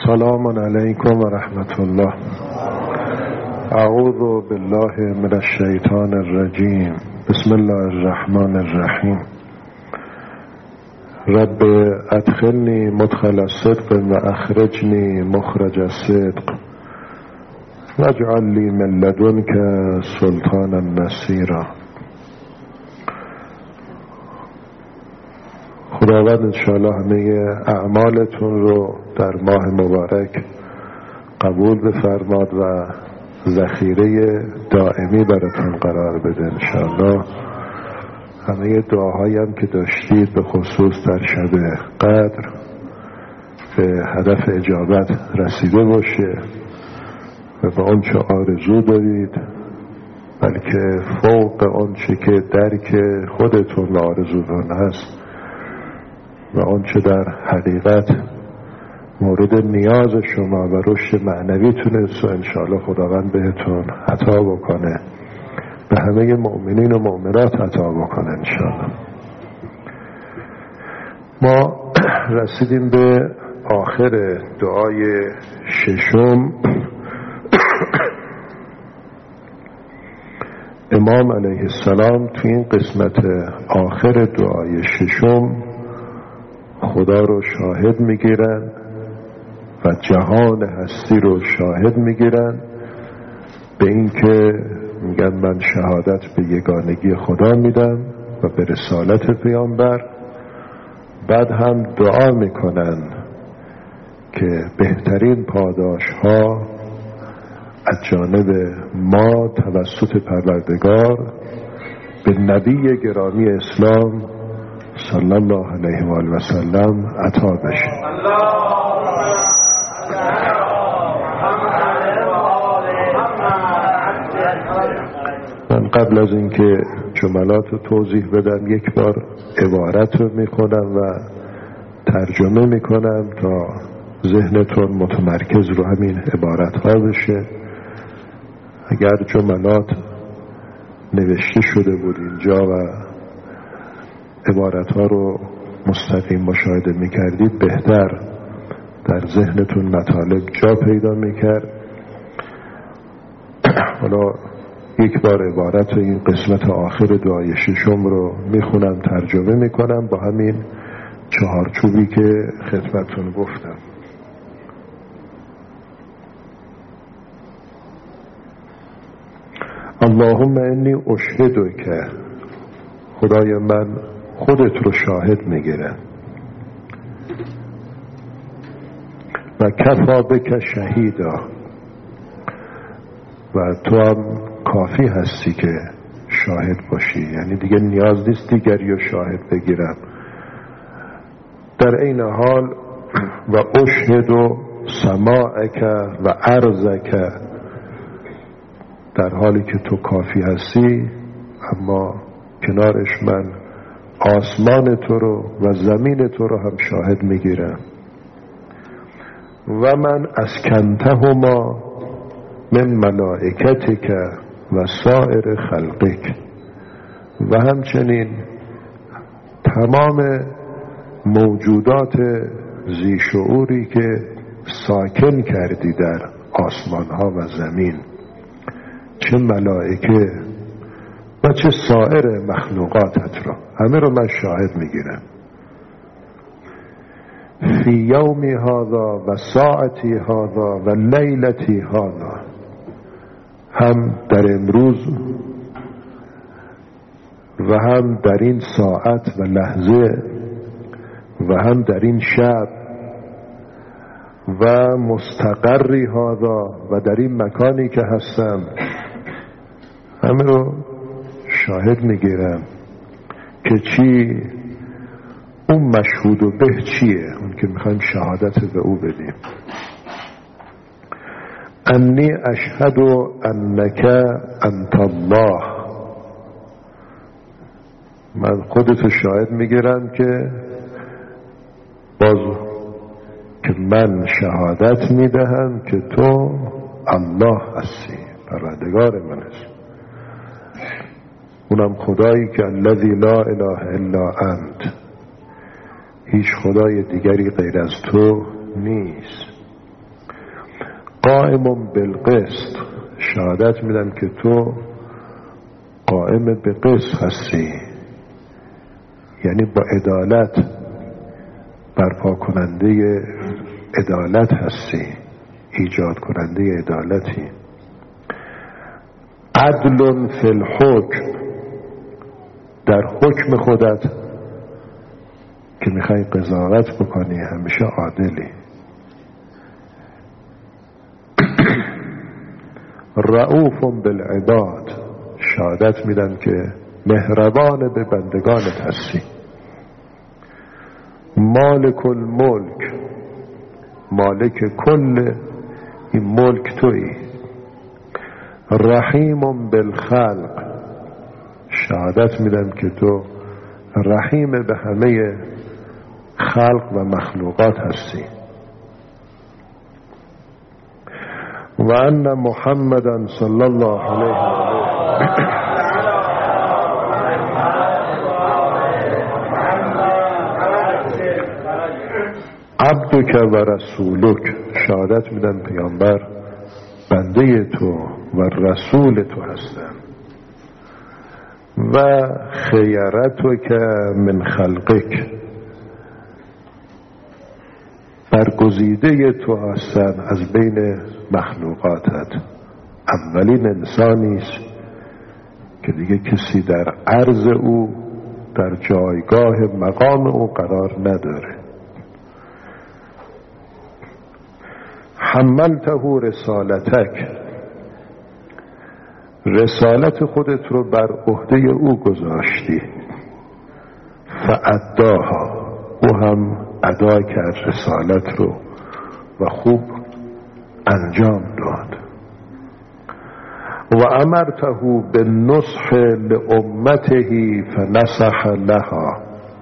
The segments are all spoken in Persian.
سلام علیکم و رحمت الله. اعوذ بالله من الشیطان الرجیم. بسم الله الرحمن الرحیم. رب ادخلنی مدخل الصدق و اخرجنی مخرج الصدق واجعل لی من لدنک سلطانا نصیرا. خداوند انشاءالله همه اعمالتون رو در ماه مبارک قبول بفرماد و ذخیره دائمی براتون قرار بده انشاءالله. همه دعاهایی هم که داشتید به خصوص در شب قدر به هدف اجابت رسیده باشه و به آنچه آرزو دارید بلکه فوق آنچه که درک خودتون آرزوتون هست و آنچه در حقیقت مورد نیاز شما و رشد معنویتونه و انشاءالله خداوند بهتون عطا بکنه، به همه مؤمنین و مؤمنات عطا بکنه انشاءالله. ما رسیدیم به آخر دعای ششم. امام علیه السلام توی این قسمت آخر دعای ششم خدا رو شاهد میگیرن و جهان هستی رو شاهد میگیرن به این که میگن من شهادت به یگانگی خدا میدم و به رسالت پیامبر. بعد هم دعا میکنن که بهترین پاداش ها از جانب ما توسط پروردگار به نبی گرامی اسلام صلی الله علیه و آله و سلم عطا بشه. من قبل از اینکه جملات رو توضیح بدم یک بار عبارت رو میکنم و ترجمه میکنم تا ذهنتون متمرکز رو همین عبارت ها بشه. اگر جملات نوشته شده بود اینجا و عبارت ها رو مستقیم مشاهده میکردید بهتر در ذهنتون مطالب جا پیدا میکرد. حالا یک بار عبارت این قسمت آخر دعای ششم رو میخونم ترجمه میکنم با همین چهارچوبی که خدمتتون گفتم. اللهم انی اشهدک، خدای من خودت رو شاهد میگیرم و کفا بک شهیدا، و تو هم کافی هستی که شاهد باشی، یعنی دیگه نیاز نیست دیگری رو شاهد بگیرم. در این حال و اشهد و سماعک و ارضک، در حالی که تو کافی هستی اما کنارش من آسمان تو رو و زمین تو رو هم شاهد میگیرم. و من اسکنتهما من ملائکتک و سایر خلقک، و همچنین تمام موجودات ذی شعوری که ساکن کردی در آسمان ها و زمین، چه ملائکه و چه سایر مخلوقاتت را، همه رو من شاهد میگیرم. فی یومی هذا و ساعتی هذا و لیلتی هذا، هم در امروز و هم در این ساعت و لحظه و هم در این شب و مستقری هذا و در این مکانی که هستم، همه رو شاهد میگیرم که چی اون مشهود و به چیه، اون که میخوایم شهادت به او بدیم. انی اشهد انک انت الله، من خودتو شاهد میگیرم که باز که من شهادت میدهم که تو الله هستی، پروردگار من هستی، اونم خدایی که الذی لا اله الا انت، هیچ خدای دیگری غیر از تو نیست. قائم بالقسط، شهادت میدم که تو قائم به قسط هستی، یعنی با عدالت برپا کننده عدالت هستی، ایجاد کننده عدالتی. عدل فی الحکم، در حکم خودت که میخوای قضاوت بکنی همیشه عادلی. رؤوف بالعباد، شهادت میدم که مهربان به بندگانت هستی. مالک الملک، مالک کل این ملک تویی. رحیم بالخلق، شهادت میدم که تو رحیم به همه خلق و مخلوقات هستی. و ان محمدا صلی الله علیه و آله عبدک و رسولک، شهادت میدم پیامبر بنده تو و رسول تو هستن. و خیرتک من خلقک، برگزیده تو هستن از بین مخلوقاتت. اولین انسانیست که دیگه کسی در عرض او در جایگاه مقام او قرار نداره. حملته رسالتک، رسالت خودت رو بر عهده او گذاشتی. فاداها، او هم ادا کرد رسالت رو و خوب انجام داد. و امرته بالنصح لامته فنصح لها،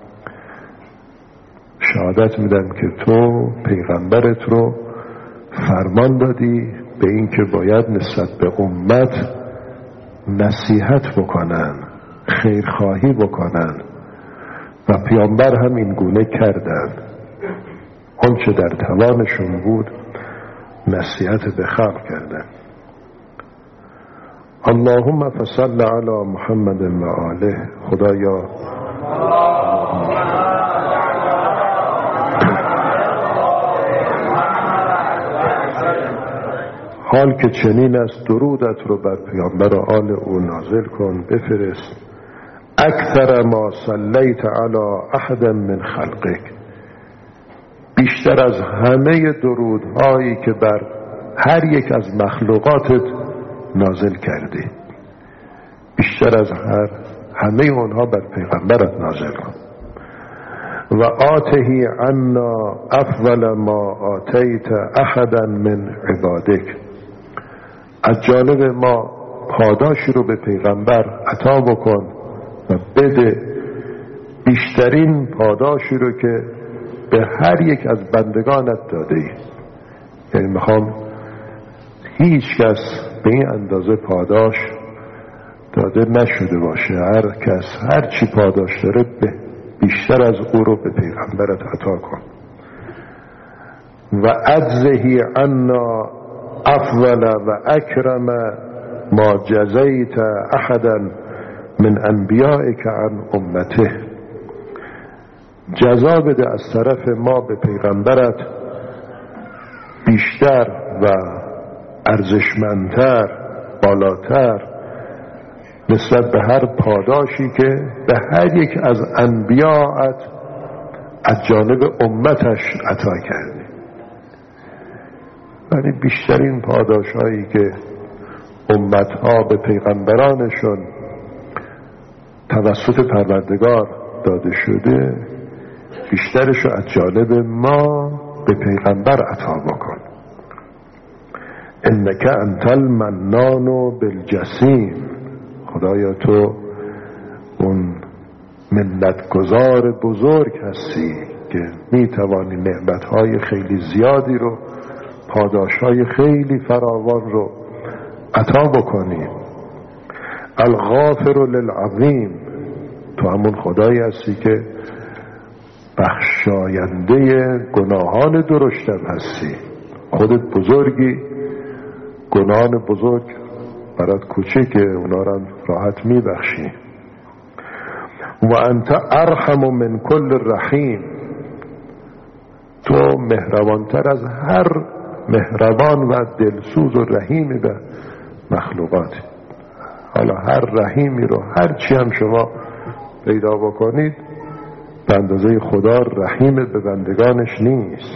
شهادت میدم که تو پیغمبرت رو فرمان دادی به این که باید نسبت به امت نصیحت بکنن، خیرخواهی بکنن و پیامبر هم این گونه کردن. آنچه در توانشون بود نصیحت به خلق کردن. اللهم فصل علی محمد و آله، خدایا حال که چنین است درودت رو بر پیامبر و آل او نازل کن، بفرست. اکثر ما صلیت علی احد من خلقک، بیشتر از همه درودهایی که بر هر یک از مخلوقاتت نازل کردی، بیشتر از همه اونها بر پیغمبرت نازل کن. و آتهی عنا افضل ما آتیت احدا من عبادک، از جانب ما پاداشی رو به پیغمبر عطا بکن و بده بیشترین پاداشی رو که به هر یک از بندگانت داده ای. یعنی میخوام هیچ کس به این اندازه پاداش داده نشده باشه. هر کس هر چی پاداش داره بیشتر از او رو به پیغمبرت عطا کن. و اجزهی عنا افضل و اکرم ما جزیت احدا من انبیائک عن امته، جزا بده از طرف ما به پیغمبرت بیشتر و ارزشمندتر، بالاتر نسبت به هر پاداشی که به هر یک از انبیاءت از جانب امتش عطا کردی. یعنی بیشترین پاداشهایی که امتها به پیغمبرانشون توسط پروردگار داده شده، بیشترشو از جانب ما به پیغمبر عطا بکن. انک انت المنان بالجسیم، خدایا تو اون منتگزار بزرگ هستی که میتوانی نعمتهای خیلی زیادی رو، پاداشهای خیلی فراوان رو عطا بکنی. الغافر للعظیم، تو همون خدایی هستی که بخشاینده گناهان درشتم هستی. خودت بزرگی گناهان بزرگ برات کوچکه، اونا رو راحت میبخشی. و انت ارحم من کل رحیم، تو مهربانتر از هر مهربان و دلسوز و رحیمی به مخلوقات. حالا هر رحیمی رو هر چی هم شما پیدا بکنید به اندازه خدا رحیم به بندگانش نیست.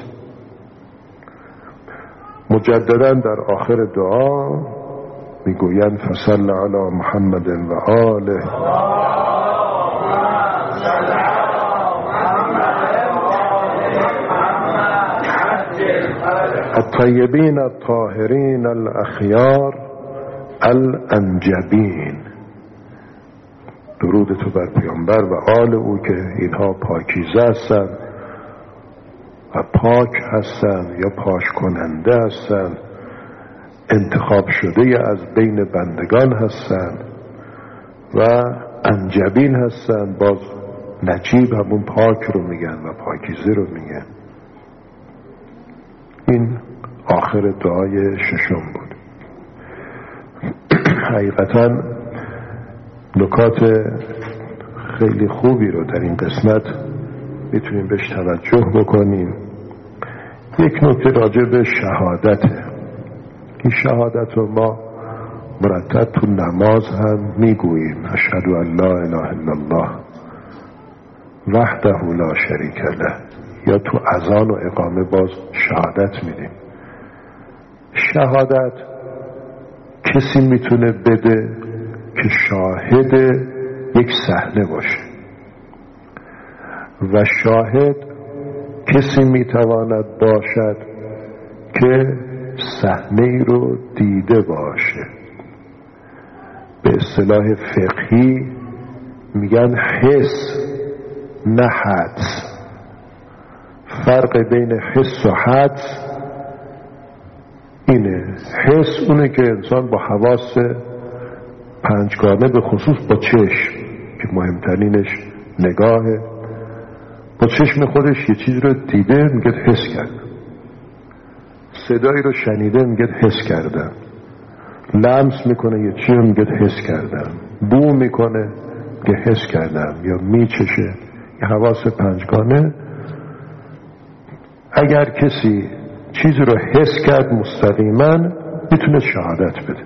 مجددا در آخر دعا میگویند فصل علی محمد و آله الطیبین الطاهرین الاخیار الانجبین. درود تو بر پیامبر و آل او که اینها پاکیزه هستند و پاک هستند یا پاک کننده هستند، انتخاب شده از بین بندگان هستند و انجبین هستند. باز نجیب همون پاک رو میگن و پاکیزه رو میگن. این آخر دعای ششم بود. حقیقتا نکات خیلی خوبی رو در این قسمت میتونیم بهش توجه بکنیم. یک نکته راجع به شهادته. این شهادت رو ما مرتب تو نماز هم میگوییم، اشهد ان لا اله الا الله وحده لا شریک له، یا تو اذان و اقامه باز شهادت میدیم. شهادت کسی میتونه بده که شاهد یک صحنه باشه و شاهد کسی میتواند باشد که صحنه ای رو دیده باشه. به اصطلاح فقهی میگن حس نه حدس. فرق بین حس و حدس اینه. حس اونه که انسان با حواس پنجگانه به خصوص با چشم که مهمترینش نگاهه، با چشم خودش یه چیز رو دیده میگه حس کرد، صدایی رو شنیده میگه حس کردم، لمس میکنه یه چیز رو میگه حس کردم، بو میکنه میگه حس کردم، یا میچشه. یه حواس پنجگانه. اگر کسی چیزی رو حس کرد مستقیما میتونه شهادت بده.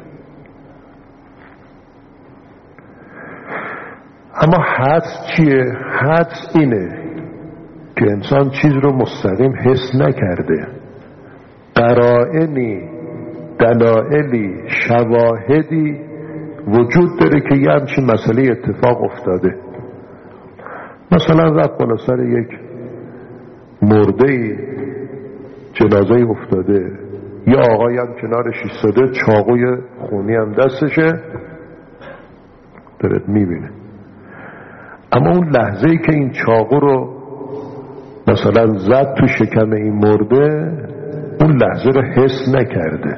اما حدس چیه؟ حدس اینه که انسان چیز رو مستقیم حس نکرده، قرائنی، دلایلی، شواهدی وجود داره که یه همچین مسئله اتفاق افتاده. مثلا رفت بالا سر یک مرده‌ای، جنازه افتاده، یه آقایی هم کنارش ایستاده، چاقوی خونی هم دستشه، داره میبینه. اما اون لحظه‌ای که این چاقو رو مثلا زد تو شکم این مرده، اون لحظه رو حس نکرده.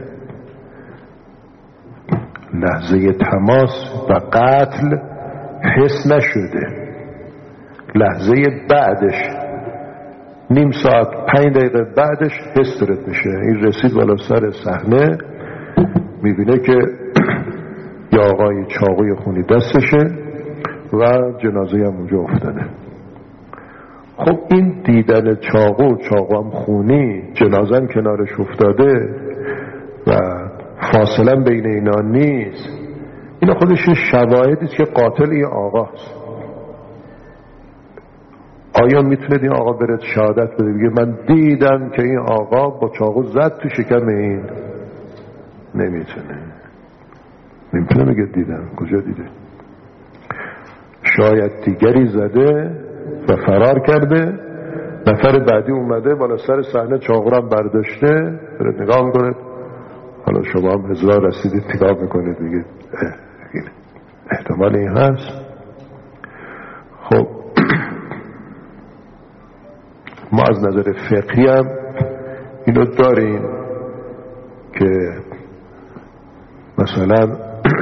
لحظه تماس و قتل حس نشده. لحظه بعدش، نیم ساعت 5 دقیقه بعدش حس دارد میشه. این رسید بالا سر صحنه، میبینه که یه آقای چاقوی خونی دستشه و جنازه هم اونجا افتاده. خب این دیدن چاقو هم خونی، جنازه هم کنارش افتاده و فاصله بین اینا نیست، این خودش شواهدی است که قاتل این آقاست. آیا میتونه این آقا بره شهادت بده بگه من دیدم که این آقا با چاقو زد تو شکم این؟ نمیتونه بگه دیدم. کجا دیده؟ شاید دیگری زده و فرار کرده، نفر بعدی اومده بالا سر صحنه چاقو رو برداشته، داره نگاه میکنه. حالا شما هم هزار رسیدید نگاه میکنید میگید احتمال این هست. خب ما از نظر فقهی هم اینو داریم که مثلا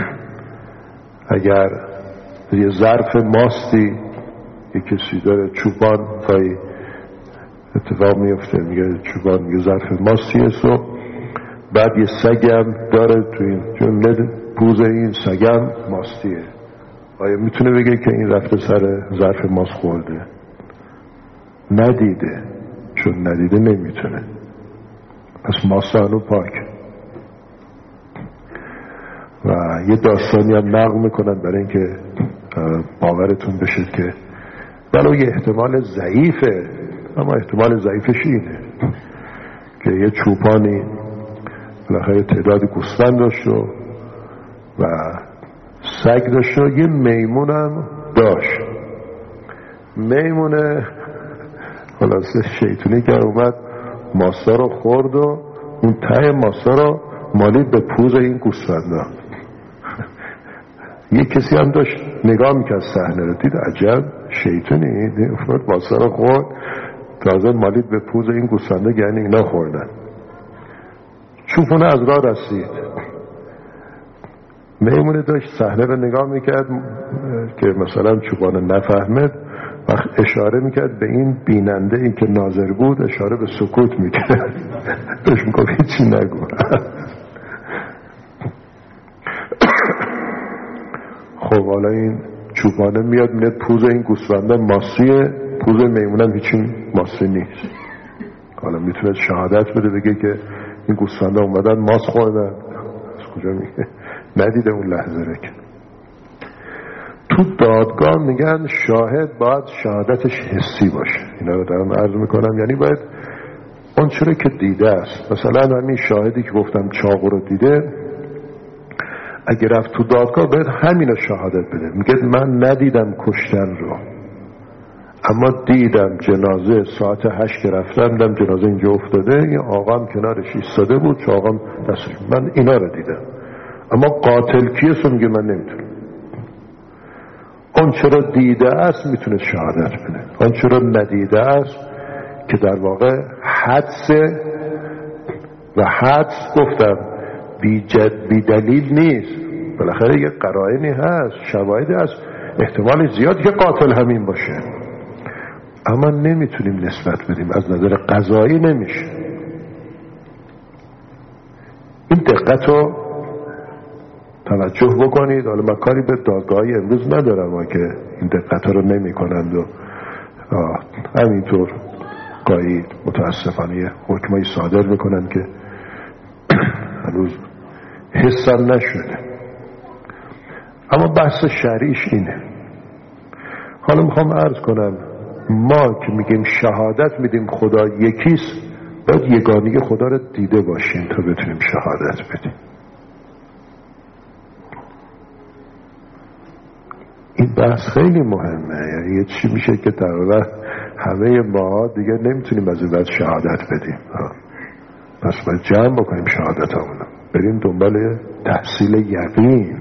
اگر یه ظرف ماستی یه کسی داره چوبان اتفاق میفته، میگه چوبان میگه ظرف ماستی است و بعد یه سگم داره تو این جمله، پوز این سگم ماستیه. آیا میتونه بگه که این رفته سر ظرف ماست خورده؟ ندیده، چون ندیده نمیتونه. پس ماست هنو پاک. و یه داستانی هم نقل میکنن برای اینکه باورتون بشه که ولو یه احتمال ضعیفه، اما احتمال ضعیفش اینه که یه چوپانی بالاخره تعدادی گوسفند داشت و سگ داشت و یه میمونم داشت. میمونه خلاصه شیطونی که اومد ماستا رو خورد و اون ته ماستا رو مالید به پوز این گوسفندا. یه کسی هم داشت نگاه میکرد صحنه رو، دید عجب شیطونی، ماستا رو خورد تازه مالید به پوز این گوسفندا، یعنی اینا خوردن. چوپونه از راه رسید، میمونه داشت صحنه رو نگاه میکرد که مثلا چوپانه نفهمد، وقت اشاره میکرد به این بیننده ای که ناظر بود، اشاره به سکوت میکرد. داشت میگفت هیچی نگو. خب حالا این چوپانه میاد میاد پوز این گوسفنده ماسیه، پوز میمونم هیچی ماسی نیست. حالا میتونه شهادت بده بگه که این گوسفنده اومدن ماس خوردن. از کجا میگه؟ ندیده اون لحظه رو. که تو دادگاه میگن شاهد باید شهادتش حسی باشه. اینا رو دارم عرض میکنم، یعنی باید اون چرا که دیده است. مثلا همین شاهدی که گفتم چاقو رو دیده، اگه رفت تو دادگاه باید همینو شهادت بده. میگه من ندیدم کشتن رو، اما دیدم جنازه ساعت 8 که رفتم دیدم جنازه اینجا افتاده، یه آقام کنارش ایستاده بود، چاقم دستش، من اینا رو دیدم. اما قاتل کیه؟ میگه من نمیتونم. اون چرا دیده است میتونه شهادت بده، اون چرا ندیده است که در واقع حدسه، و حدس گفتم بی دلیل نیست، بالاخره یه قرائنی هست، شواهدی هست، احتمال زیاد که قاتل همین باشه، اما نمیتونیم نسبت بدیم، از نظر قضایی نمیشه. این دقت رو توجه بکنید. حالا من کاری به دادگاهی امروز ندارم که این دقت رو نمی کنند و همینطور گاهی متاسفانه حکمایی صادر میکنن که هنوز حسن نشده. اما بحث شرعیش اینه. حالا میخوام عرض کنم، ما که میگیم شهادت میدیم خدا یکیست، باید یگانگی خدا رو دیده باشیم تا بتونیم شهادت بدیم. این بحث خیلی مهمه. یعنی یه چی میشه که تقریبا همه ما دیگه نمیتونیم از این بعد شهادت بدیم. پس باید جمع بکنیم شهادت همونو، بریم دنبال تحصیل یقین.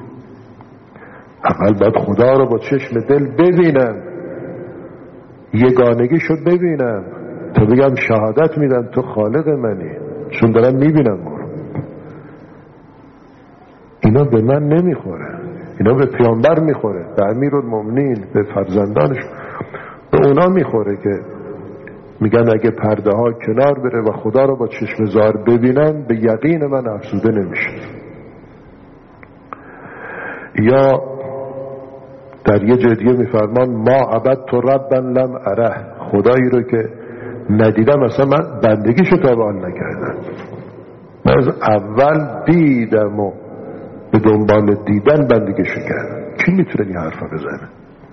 اول باید خدا رو با چشم دل ببینم، یگانگیشو ببینم تا بگم شهادت میدم تو خالق منی، چون دارم میبینم ما رو. اینا به من نمیخوره، اینا به پیامبر میخوره، به امیرالمومنین، به فرزندانش، به اونا میخوره که میگن اگه پرده ها کنار بره و خدا رو با چشم ظاهر ببینن، به یقین من افزوده نمیشه. یا در یه جای دیگه میفرمان ما عبدت ربا لم اره، خدایی رو که ندیدم اصلا من بندگیشو تابان نکردم، من از اول دیدم و به دنبال دیدن بندگیشو کردم. کی میتونه این حرفا بزنه؟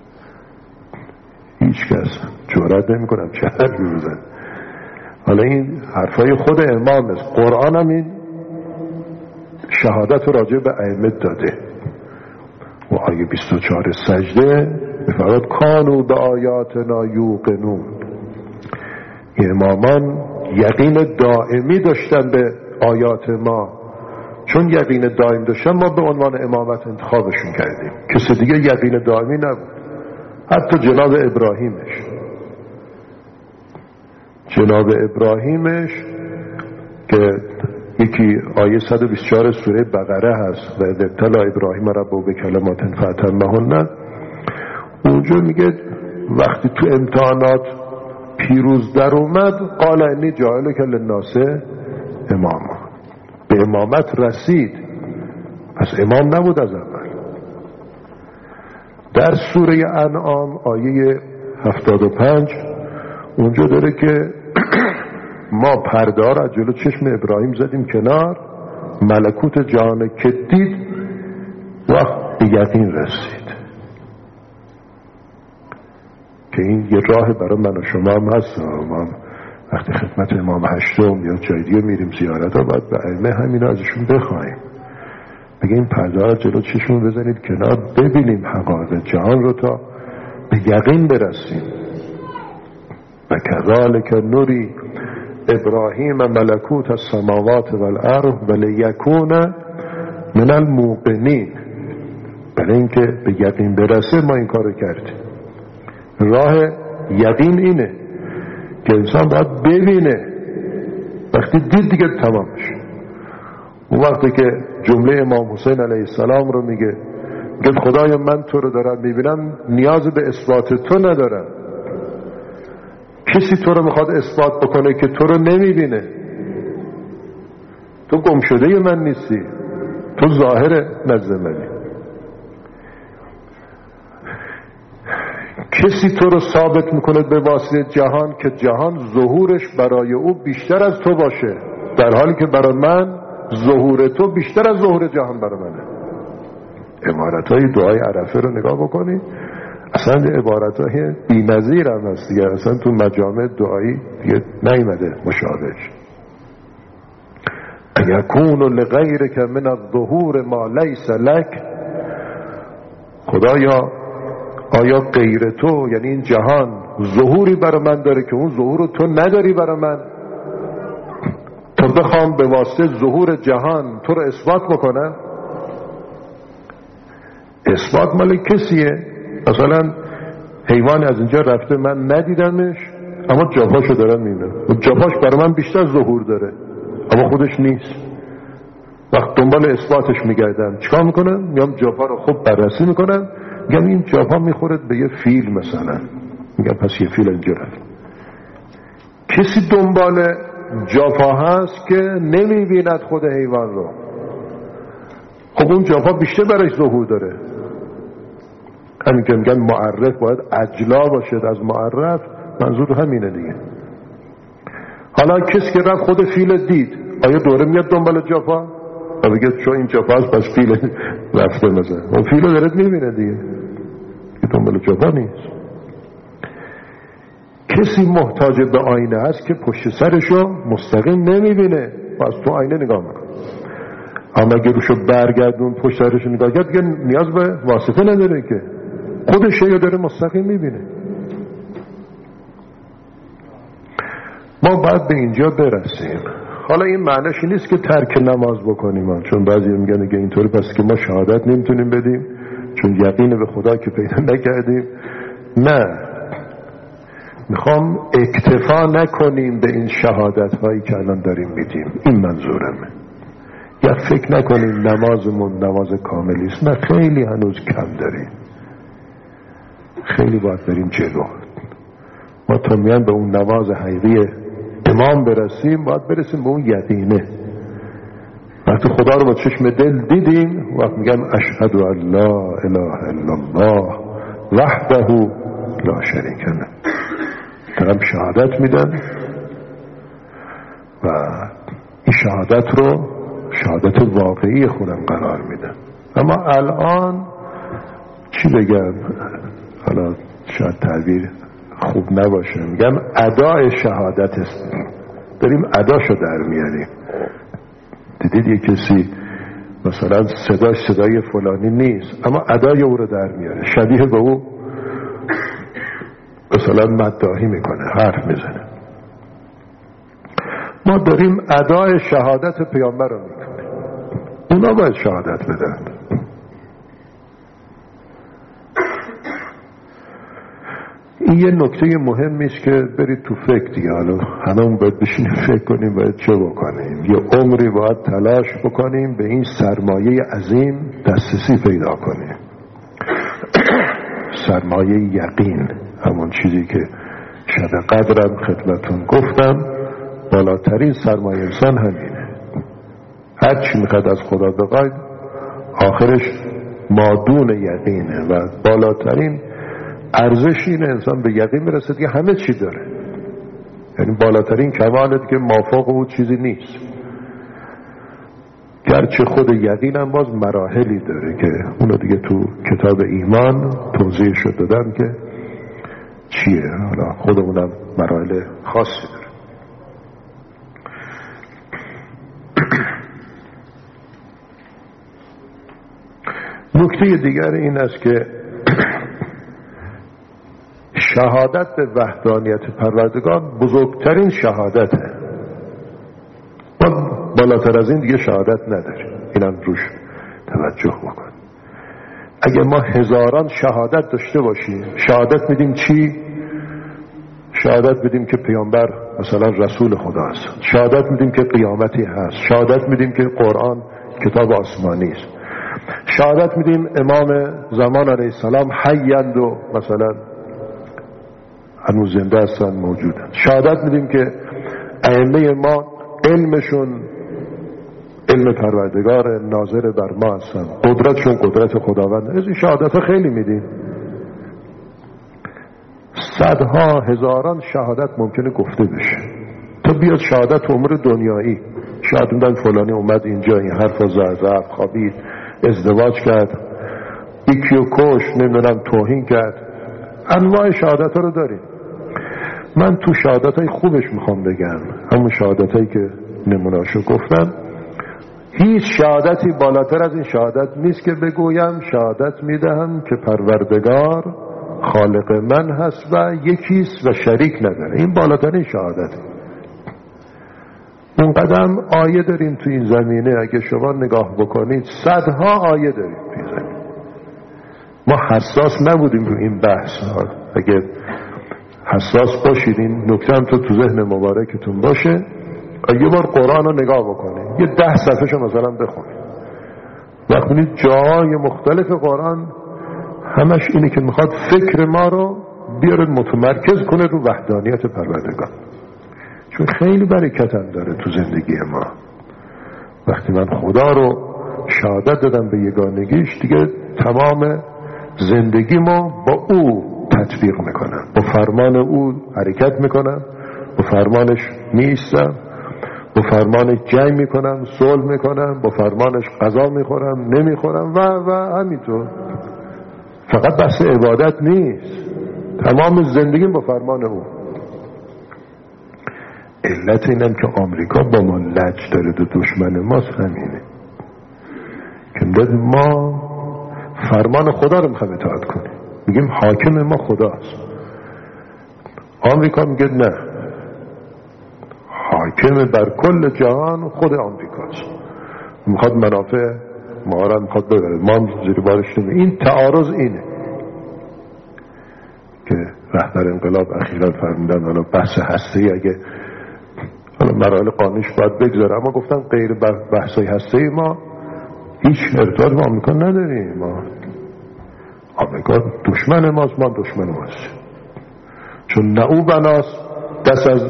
هیچ کس جرئت نمیکنم چه حرفی بزنه. حالا این حرفای خود امام است. قرآن هم این شهادت راجع به ائمه داده. و آیه 24 سجده میفرماد کانوا به آیاتنا یوقنون. امامان یقین دائمی داشتن به آیات ما، چون یقین دائم داشتن ما به عنوان امامت انتخابشون کردیم. کسی دیگه یقین دائمی نبود، حتی جناب ابراهیمش که یکی آیه 124 سوره بقره هست و ابتلا ابراهیم ربه به کلمات فتمهن، اونجا میگه وقتی تو امتحانات پیروز در اومد قال انی جاعلک للناس اماما، به امامت رسید، پس امام نبود از اول. در سوره انعام آیه 75 اونجا داره که ما پرده ها را از جلو چشم ابراهیم زدیم کنار، ملکوت جهان که دید وقت به یقین رسید. که این یه راه برای من و شما هم هست. ما وقتی خدمت امام هشتم یا جای دیگه میریم زیارت ها باید به ائمه همینا ازشون بخوایم، بگه این پرده ها جلو چشمون بزنید کنار، ببینیم حقایق جهان رو تا به یقین برسیم. و کذالک نوری ابراهیم ملکوت السماوات والارض ولیکون من الموقنین. برای اینکه به یقین برسه ما این کارو کردیم. راه یقین اینه که انسان باید ببینه، وقتی دید دیگه تمام میشه. اون وقتی که جمله امام حسین علیه السلام رو میگه خدایا من تو رو دارم میبینم، نیاز به اثبات تو ندارم. کسی تو رو میخواد اثبات بکنه که تو رو نمیبینه. تو گم شده من نیستی، تو ظاهر نزد منی. کسی تو رو ثابت میکنه به واسطه جهان که جهان ظهورش برای او بیشتر از تو باشه، در حالی که برای من ظهور تو بیشتر از ظهور جهان برای منه. عبارتهای دعای عرفه رو نگاه بکنی، اصلا عبارتهای بی‌نظیر هم هست دیگه، اصلا تو مجامع دعایی دیگه نیامده مشابهش. یکون لغیرک من الظهور ما لیس لک. خدایا آیا غیر تو، یعنی این جهان، ظهوری برای من داره که اون ظهور رو تو نداری برای من؟ تو بخوام به واسطه ظهور جهان تو رو اثبات بکنم؟ اثبات مال کسیه؟ مثلا حیوان از اینجا رفته من ندیدمش اما جاپاشو دارم میبینم، جاپاش برای من بیشتر ظهور داره اما خودش نیست. وقت دنبال اثباتش میگردم چیکار میکنم؟ میام جاپا رو خوب بررسی میکنم، میگم این جاپا میخورد به یه فیل مثلا، میگم پس یه فیل اینجا رفت. کسی دنبال جاپا هست که نمیبیند خود حیوان رو، خب اون جاپا بیشتر برایش ظهور داره. همین که میگن معرف باید اجلا باشد از معرف، منظور همینه دیگه. حالا کسی که رفت خود فیل دید، آیا دوره میاد دنبال جاپا؟ و بگه چون این جاپا هست پس فیل رفته مثلا، اون فیل رو دارد میبینه دیگه، که دنبال جاپا نیست. کسی محتاج به آینه هست که پشت سرشو مستقیم نمیبینه و از تو آینه نگاه میکنه، اما اگه روشو برگردون پشت سرشو نگاه کرد دیگه نیاز به واسطه نداره که خودش یا داره مستقیم میبینه. ما باید به اینجا برسیم. حالا این معنیش نیست که ترک نماز بکنیم، چون بعضی میگن که اینطوری پس که ما شهادت نمیتونیم بدیم چون یقین به خدا که پیدا نکردیم. نه، میخوام اکتفا نکنیم به این شهادت هایی که الان داریم میدیم، این منظورمه. یا فکر نکنیم نمازمون نماز کاملی است، نه، خیلی هنوز کم داریم، خیلی باید بریم جلو. ما تا میان به اون نماز حقیقی امام برسیم باید برسیم به اون یقینه. وقتی خدا رو با چشم دل دیدیم وقت میگم اشهد ان لا اله الا الله وحده لا شریک له، دارم شهادت میدن و این شهادت رو شهادت واقعی خودم قرار میدن. اما الان چی بگم، حالا شاید تعبیر خوب نباشه، میگم ادای شهادت است، داریم اداشو در میاریم. دیدید یه کسی مثلا صدای فلانی نیست اما ادای او رو در میاره، شبیه به او مثلا مداحی میکنه، حرف میزنه. ما داریم ادای شهادت پیامبر رو میکنیم، اونا باید شهادت بدن. این یه نکته مهمی است که برید تو فکر دیگه. حالا همون باید بشینیم فکر کنیم باید چه بکنیم. یه عمری باید تلاش بکنیم به این سرمایه عظیم دسترسی پیدا کنیم. سرمایه یقین، همون چیزی که شب قدرم خدمتون گفتم بالاترین سرمایه انسان همینه. هر چی میخواد از خدا بخواید آخرش مادون یقینه و بالاترین ارزش اینه انسان به یقین میرسه که همه چی داره. یعنی بالاترین کماله که مافوق او چیزی نیست، گرچه خود یقین هم باز مراحلی داره که اونو دیگه تو کتاب ایمان توضیح شد دادم که چیه، حالا خودمونم مراحل خاصی داره. نکته دیگر این است که شهادت به وحدانیت پروردگار بزرگترین شهادته. ما بالاتر از این دیگه شهادت نداریم. اینم روش توجه بکن. اگه ما هزاران شهادت داشته باشیم، شهادت میدیم چی؟ شهادت میدیم که پیامبر مثلا رسول خدا است، شهادت میدیم که قیامتی هست، شهادت میدیم که قرآن کتاب آسمانی است، شهادت میدیم امام زمان علیه السلام حیند و مثلا هنوز زنده هستن موجودن، شهادت میدیم که ائمه ما علمشون علم پروردگار ناظر بر ما هستن، قدرتشون قدرت خداوند. از این شهادت ها خیلی میدیم. صدها هزاران شهادت ممکنه گفته بشه تا بیاد شهادت امور دنیایی. شاید میدن فلانی اومد اینجا این حرف رو زد، خوابید، ازدواج کرد، یکی رو کشت، نمیدونم توهین کرد. انواع شهادت ها رو داریم. من تو شهادت های خوبش میخوام بگم، همون شهادت هایی که نموناشو گفتم. هیچ شهادتی بالاتر از این شهادت نیست که بگویم شهادت میدهم که پروردگار خالق من هست و یکیست و شریک نداره. این بالاترین شهادته. اون قدم آیه داریم تو این زمینه، اگه شما نگاه بکنید صدها آیه داریم تو این زمینه. ما حساس نبودیم رو این بحث ها. اگه حساس باشید این نکته هم تو ذهن مبارکتون باشه، یه بار قرآن رو نگاه بکنید، یه 10 صفحه شو مثلا بخونید، وقتی جاهای مختلف قرآن همش اینه که میخواد فکر ما رو بیارد متمرکز کنه رو وحدانیت پروردگار. چون خیلی برکت هم داره تو زندگی ما. وقتی من خدا رو شهادت دادم به یگانگیش، دیگه تمام زندگیمو با او تطبیق میکنم، با فرمان او حرکت میکنم، با فرمانش میایستم، با فرمانش جنگ میکنم، صلح میکنم، با فرمانش غذا میخورم، نمیخورم و همینطور. فقط بحث عبادت نیست، تمام زندگیم با فرمان او. علت اینم که آمریکا با ما لج داره، دو دشمن ماست همینه که ما فرمان خدا رو میخوایم اطاعت کنیم، میگیم حاکم ما خداست. آمریکا میگه نه، حاکم بر کل جهان خود آمریکاست، میخواد منافع ما را میخواد ببره، ما زیر بارش نمیم. این تعارض اینه که رهبر انقلاب اخیرا فرمودن حالا بحث هسته‌ای اگه حالا مراحل قانونیش باید بگذاره، اما گفتن غیر بحثای هسته‌ای ما هیچ ارتباط با آمریکا نداریم. ما آمریکا دشمن ماست، ما دشمن ماست. چون نه او بناست دست از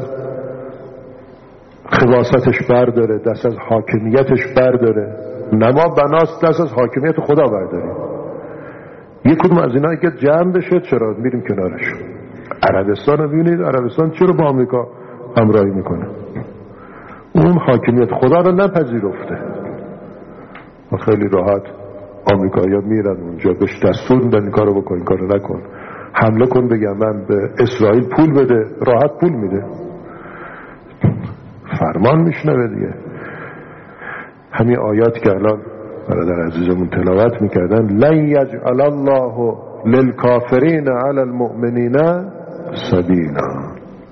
خواستش برداره، دست از حاکمیتش برداره، نه ما بناست دست از حاکمیت خدا برداریم. یک کدوم از اینا که جمع بشه چرا میریم کنارش. عربستان رو ببینید، عربستان چرا با آمریکا همراهی میکنه؟ اون حاکمیت خدا رو نپذیرفته و خیلی راحت آمریکایی‌ها میرن اونجا بهش دستور میدن این کارو بکن، این کارو نکن، حمله کن، بگم من به اسرائیل پول بده، راحت پول میده، فرمان میشنوه دیگه. همین آیات که الان برادر عزیزمون تلاوت میکردن، لن یجعل الله للکافرین علی المؤمنین سبیلا،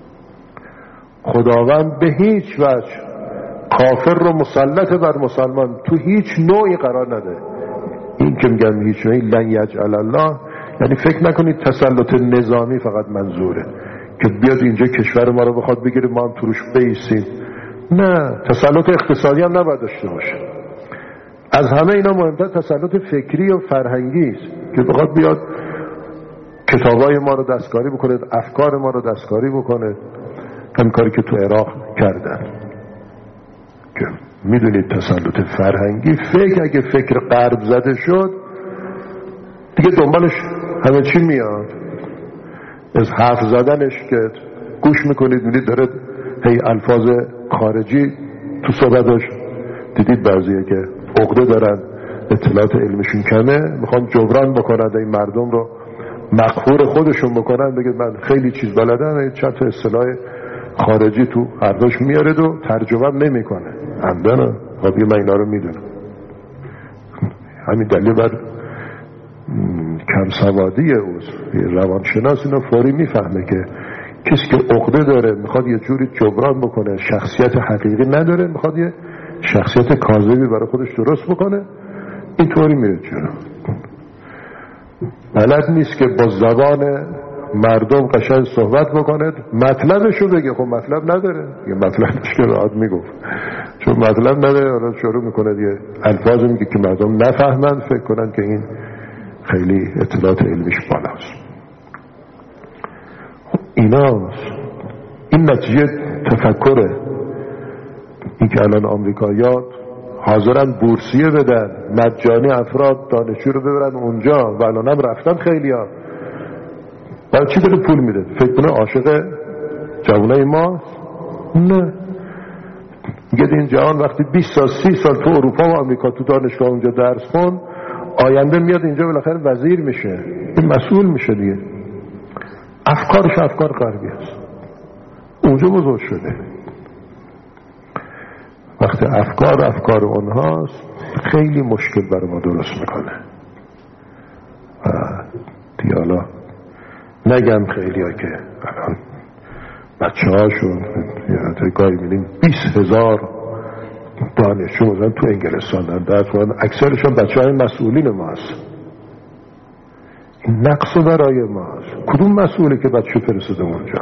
خداوند به هیچ وجه کافر رو مسلط بر مسلمان تو هیچ نوعی قرار نده. این که میگم هیچ نوعی، لن یجعل الله یعنی فکر نکنید تسلط نظامی فقط منظوره که بیاد اینجا کشور ما رو بخواد بگیره ما هم توش بیسیم. نه، تسلط اقتصادی هم نباید داشته باشه. از همه اینا مهمتر تسلط فکری و فرهنگی است که بخواد بیاد کتابای ما رو دستکاری بکنه، افکار ما رو دستکاری بکنه. همین کاری که تو عراق کردن که میدونید تسلط فرهنگی، اگه فکر غرب زده شد دیگه دنبالش همه چی میاد. از حرف زدنش که گوش میکنید میدید داره هی الفاظ خارجی تو صحبتاش. دیدید بعضیه که عقده دارن، اطلاعات علمشون کمه، میخوان جبران بکنن این مردم رو مغفور خودشون بکنن، بگید من خیلی چیز بلدم، چند تا اصطلاح خارجی تو حرفاش میاره و ترجمه نمیکنه. همدن خب من اینا رو میدونم. همین دلیل بر کم سوادی اوست. روانشناس اینو فوری میفهمه که کسی که عقده داره میخواد یه جوری جبران بکنه، شخصیت حقیقی نداره، میخواد یه شخصیت کاذبی برای خودش درست بکنه، اینطوری میره جلو. بلد نیست که با زبان مردم قشنگ صحبت بکنه، مطلبشو بگه. خب مطلب نداره، یه مطلبش که راحت میگفت، چون مطلب نداره حالا شروع میکنه یه الفاظ میگه که مردم نفهمن، فکر کنن که این خیلی اطلاعات علمیش بالاست. این نتیجه تفکره. این که الان آمریکایی‌ها حاضرن بورسیه بدن، مجانی افراد دانشجو رو ببرن اونجا و الان هم رفتن خیلی‌ها. برای چی داره پول میده؟ فکر کنه عاشق جوانای ما؟ نه. میگه این جوان وقتی 20 سال 30 سال تو اروپا و آمریکا تو دانشگاه اونجا درس خون، آینده میاد اینجا بالاخره وزیر میشه، این مسئول میشه دیگه. افکارش افکار غربی است، اونجا بزرگ شده. وقتی افکار اونهاست خیلی مشکل برای ما درست میکنه. و دیگه حالا نگم خیلی ها که الان بچه هاشون گاهی میدیم 20,000 دانشجو مثلا تو انگلستان درس خوندن، اکثرشون بچه های مسئولین ما هست. این نقص برای ما هست. کدوم مسئولی که بچه فرستاده اونجا؟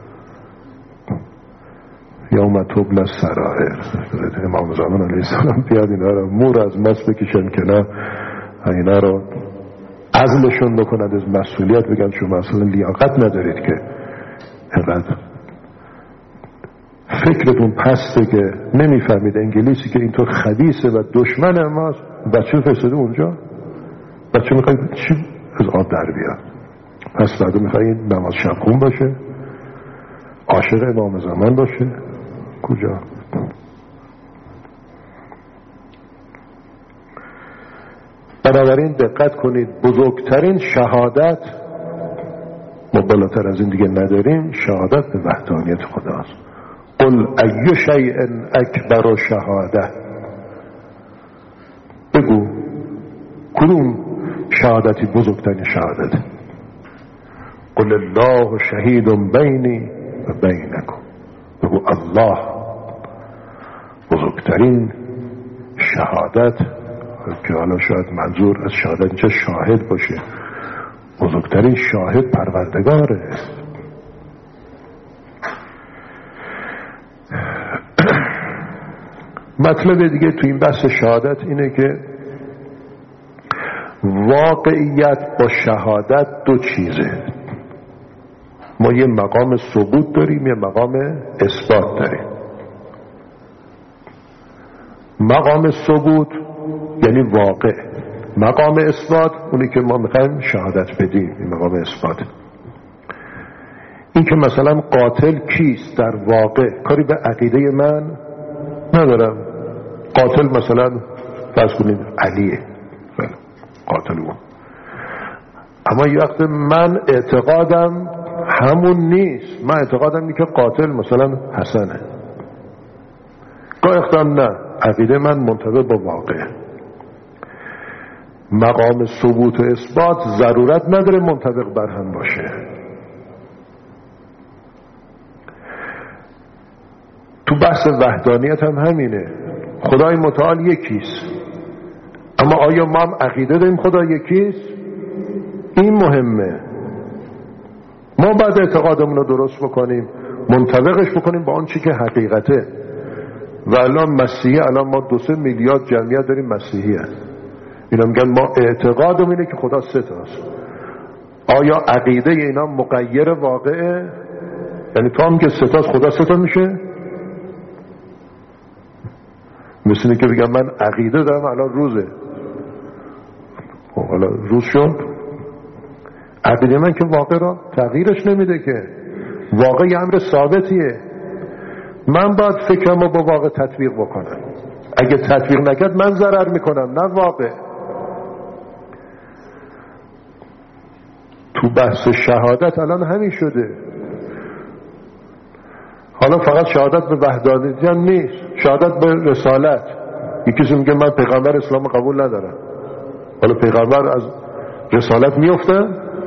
یوم تبلی السرائر، امام زمان علیه السلام بیاد اینا رو مور از ماست بکشن کنار، اینا رو عزلشون بکنند از مسئولیت، بگن شما اصلا لیاقت ندارید که اینقدر فکرتون پسته که نمیفهمید انگلیسی که اینطور خبیثه و دشمن ماست. بچه فرستاده اونجا، بچه میخواید چی از آب در بیاد؟ پس بعد میخواید نماز شب خون باشه، عاشق امام زمان باشه؟ کجا؟ بنابراین دقت کنید، بزرگترین شهادت، ما بالاتر از این دیگه نداریم، شهادت به وحدانیت خداست. قل ای شیء اکبر شهاده، بگو کدوم شهادتی بزرگترین شهادت؟ قل الله شهید بینی و بینکم، بگو الله بزرگترین شهادت، که حالا شاید منظور از شهادت اینجا شاهد باشه، بزرگترین شاهد پروردگاره. مطلب دیگه تو این بحث شهادت اینه که واقعیت با شهادت دو چیزه. ما یه مقام ثبوت داریم، یه مقام اثبات داریم. مقام ثبوت یعنی واقع، مقام اثبات اونی که ما میخوایم شهادت بدیم، این مقام اثبات. این که مثلا قاتل کیست در واقع کاری به عقیده من ندارم. قاتل مثلا فرض کنید علیه، قاتل اون، اما یه وقت من اعتقادم همون نیست، من اعتقادم اینه که قاتل مثلا حسنه، گاه اختام نه، عقیده من منطبق با واقع. مقام ثبوت و اثبات ضرورت نداره منطبق بر هم باشه. تو بحث وحدانیت هم همینه، خدای متعال یکیست، اما آیا ما هم عقیده داریم خدا یکیست؟ این مهمه. ما بعد اعتقادمون رو درست بکنیم، منطبقش بکنیم با آن چی که حقیقته. و الان مسیحی، الان ما 2-3 میلیارد جمعیت داریم مسیحی هست. اینا میگن ما اعتقادم اینه که خدا 3 تاست. آیا عقیده اینا مغیر واقعه؟ یعنی تو هم که 3 تاست خدا 3 تا میشه؟ مثل اینه که بگم من عقیده دارم الان روزه، حالا روز شد. عقیده من که واقع را تغییرش نمیده، که واقع یه امر ثابتیه. من باید فکرمو با واقع تطبیق بکنم. اگه تطبیق نکرد من ضرر میکنم، نه واقع. تو بحث شهادت الان همین شده. حالا فقط شهادت به وحدانیت نیست، شهادت به رسالت. یکی میگه من پیغمبر اسلام قبول ندارم، حالا پیغمبر از رسالت میفته؟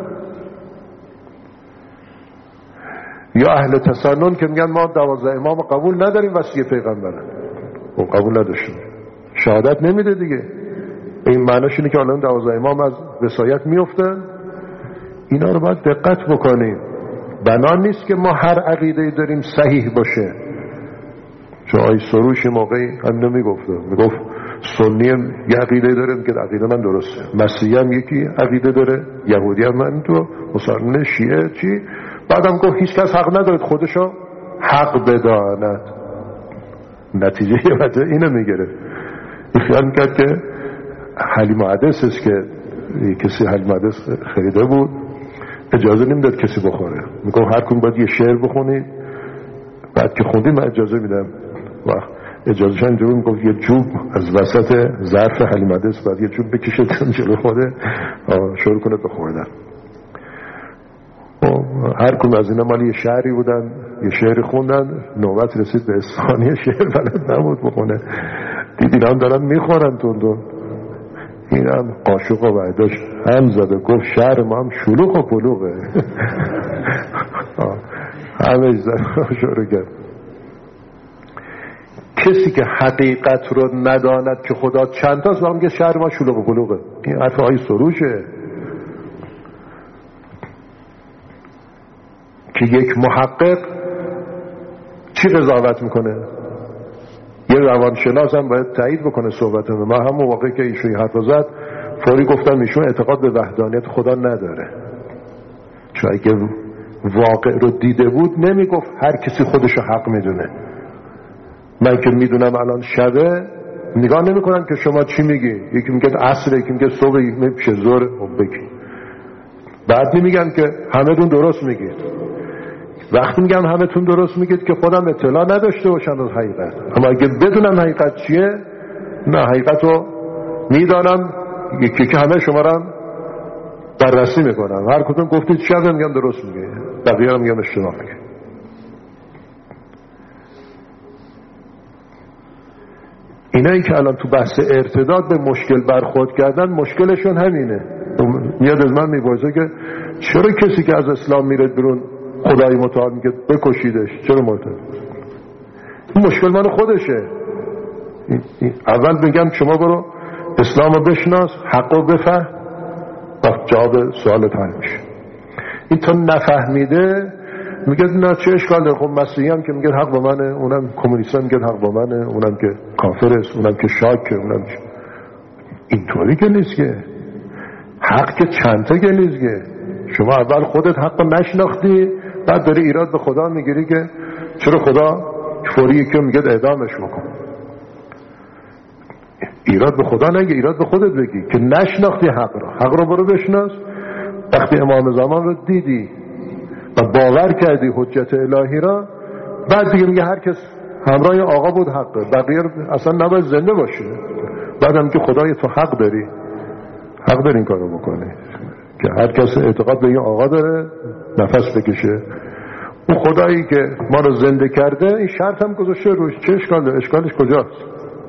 یا اهل تسنن که میگن ما 12 امام قبول نداریم وصیه پیغمبره، اون قبول نداشتیم، شهادت نمیده دیگه. این معناش اینه که الان 12 امام از وصایت میفته. اینا رو باید دقت بکنیم. بنا نیست که ما هر عقیده‌ای داریم صحیح باشه. چون آی سروش موقعی همینو میگفت سنی هم یه عقیده داره که عقیده من درسته، مسیحی هم یکی عقیده داره، یهودی هم من تو، مسلمان، شیعه چی. بعدم گفت هیچ کس حق نداره خودشو حق بداند. نتیجه اینو میگیره. این خیال میکرد که حلیم عدس است که کسی حلیم عدس خریده بود، اجازه نمیداد کسی بخوره. میگفت هر کدوم باید یه شعر بخونید، بعد که خوندید من اجازه میدم. و اجازه شان جلو میگفت یه جوب از وسط ظرف حلیم عدس بعد یه جوب بکشه جلو خوده شروع کنه بخوردن. هر کدوم از اینا مال یه شعری بودن، یه شعر خوندن، نوبت رسید به اسفانی شعر بلد نبود بخونه. دیدین هم دارن میخورن تندون. این هم قاشق و برداشت هم زده گفت شعر ما هم شلوغ و پلوغه. همه زده شروع کرد. کسی که حقیقت رو نداند که خدا چند تاست و هم که شعر ما شلوغ و پلوغه. این حرف های سروشه که یک محقق چی قضاوت میکنه؟ یه روانشناس هم باید تایید بکنه صحبتونه. ما همون واقعی که ایشون حرف زد فوری گفتم ایشون اعتقاد به وحدانیت خدا نداره. چون اگه واقع رو دیده بود نمیگفت هر کسی خودشو حق میدونه. من که میدونم الان شبه نگاه نمیکنم که شما چی میگی، یکی میگه عصر، یکی میگه صبح، یکی میگه ظهر، بگی. بعد نمیگم که همه دون درست میگید. وقتی میگم همه تون درست میگید که خودم اطلاع نداشته باشن از حقیقت. اما اگه بدونم حقیقت چیه، نه حقیقت رو میدانم، یکی که همه شما رو بررسی میکنم. هر کدوم گفتید شبه میگم درست میگه، بقیه رو میگم اشتباه میگه. اینایی که الان تو بحث ارتداد به مشکل برخورد کردن، مشکلشون همینه. میاد از من میپرسه که چرا کسی که از اسلام میره بیرون خدای متعال میگه بکشیدش، چرا مرتد؟ این مشکل من خودشه. اول میگم شما برو اسلام رو بشناس، حق رو بفهم، وقت جواب سوالت حل میشه. این تا نفهمیده میگه نه چه اشکال داره. خب مسیحی هم که میگه حق با منه، اونم کمونیست هم میگه حق با منه، اونم که کافر است، اونم که شاکه، اونم که اینطوری که نیست که. حق که چند تا که نیست که. شما اول خودت حق رو نشناختی، بعد داری ایراد به خدا میگیری که چرا خدا فوری یکی میگه اعدامش بکن. ایراد به خدا نگی، ایراد به خودت بگی که نشناختی حق رو. حق رو برو بشناس. وقتی امام زمان رو دیدی و باور کردی حجت الهی را، بعد دیگه میگه هر کس همراه آقا بود حقه، بقیه اصلا نباید زنده باشه. بعد هم که خدای تو حق داری این کارو بکنی که هر کس اعتقاد به این آقا داره نفس بکشه. اون خدایی که ما رو زنده کرده این شرط هم گذاشته روش، چه اشکال داره؟ اشکالش کجاست؟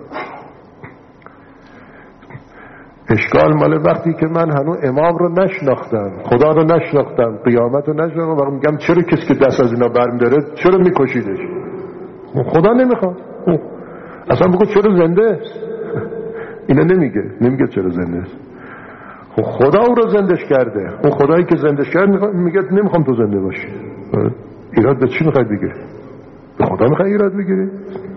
اشکال مال وقتی که من هنوز امام رو نشناختم، خدا رو نشناختم، قیامت رو نشناختم و میگم چرا کسی که دست از اینا برمی داره چرا میکشیدش؟ خدا نمیخواد. اصلا بگو چرا زنده است. اینا نمیگه چرا زنده است. خدا او رو زندش کرده. اون خدایی که زندش کرده میگه نمیخوام تو زنده باشی. ایراد به چی میخوای بگیری؟ به خدا میخوای ایراد بگیری؟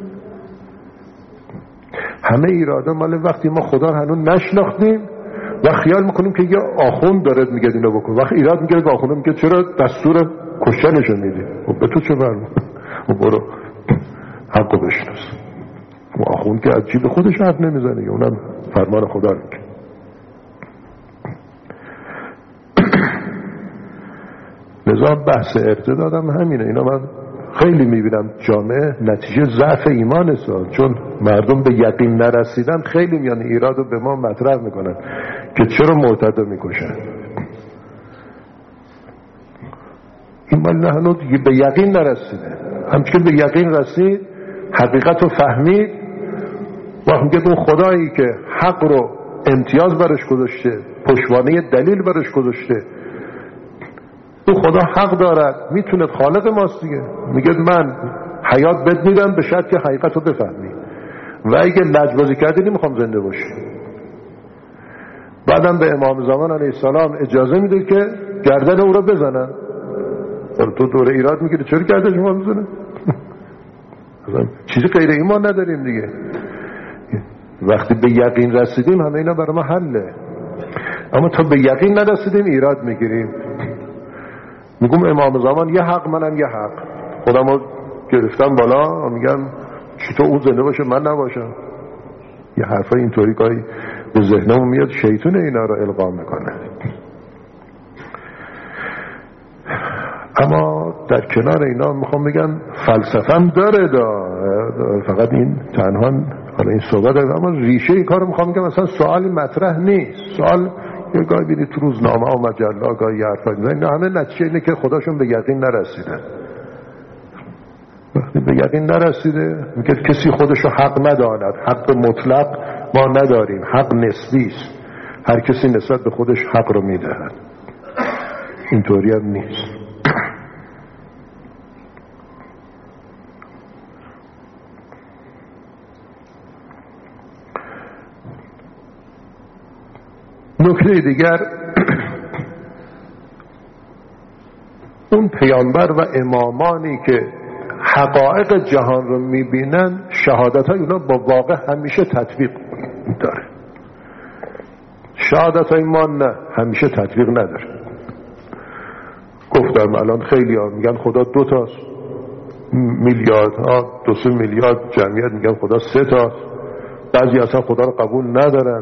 همه ایرادا مال وقتی ما خدا رو هنوز نشناختیم و خیال میکنیم که یه آخوند داره میگه اینو بکن. وقتی ایراد میگیره به آخوند میگه چرا دستور کشتنشو میدی؟ به تو چه برمون؟ برو حقو بشناس. آخوند که از جیب خودش حرف نمیزنه، اونم فرمان خدا رو میگه. لذا بحث ارتدادم همینه. اینا من خیلی میبینم جامعه نتیجه ضعف ایمان است، چون مردم به یقین نرسیدن خیلی میان ایرادو به ما مطرح میکنن که چرا مرتد میکشن. ایمان نه، هنوز به یقین نرسیده. همچنین به یقین رسید، حقیقت رو فهمید، وقت میگه اون خدایی که حق رو امتیاز برش گذاشته، پشتوانه دلیل برش گذاشته، اون خدا حق دارد، میتونه خالق ماست دیگه. میگه من حیات بد میدم به شرط که حقیقت رو بفهمی، و اگه لجبازی کردی نمیخوام زنده باشی. بعدم به امام زمان علیه السلام اجازه میده که گردن او رو بزنن. تو دوره ایراد میگیری چرا گردن شما میزنه؟ چیزی غیر ایمان نداریم دیگه. وقتی به یقین رسیدیم همه اینا برای ما حله، اما تا به یقین نرسیدیم ایراد میگیریم. میگم امام زمان یه حق، منم یه حق، خودم رو گرفتم بالا، میگم چطور اون زنده باشه من نباشم. یه حرفای اینطوری گاهی به ذهنمون میاد، شیطان اینا رو القا میکنه. اما در کنار اینا میخوام بگم فلسفه هم داره فقط این تنها حالا این صحبت داره، اما ریشه این کار رو میخوام بگم مثلا سوالی مطرح نیست. سوال یه گاهی بینید تو روزنامه و مجله گاهی حرفا میزنن، همه نتیجه اینه که خداشون به یقین نرسیدن. وقتی به یقین نرسیده میگه کسی خودشو حق نداند. حق مطلق ما نداریم، حق نسبی است، هر کسی نسبت به خودش حق رو میدهد. اینطوری هم نیست. نکته دیگر، اون پیامبر و امامانی که حقایق جهان رو میبینن، شهادت های اونا با واقع همیشه تطبیق داره. شهادت های ما نه، همیشه تطبیق نداره. گفتم الان خیلی ها میگن خدا 2 تاست، میلیارد ها 2-3 میلیارد جمعیت میگن خدا 3 تاست، بعضی اصلا خدا رو قبول ندارن.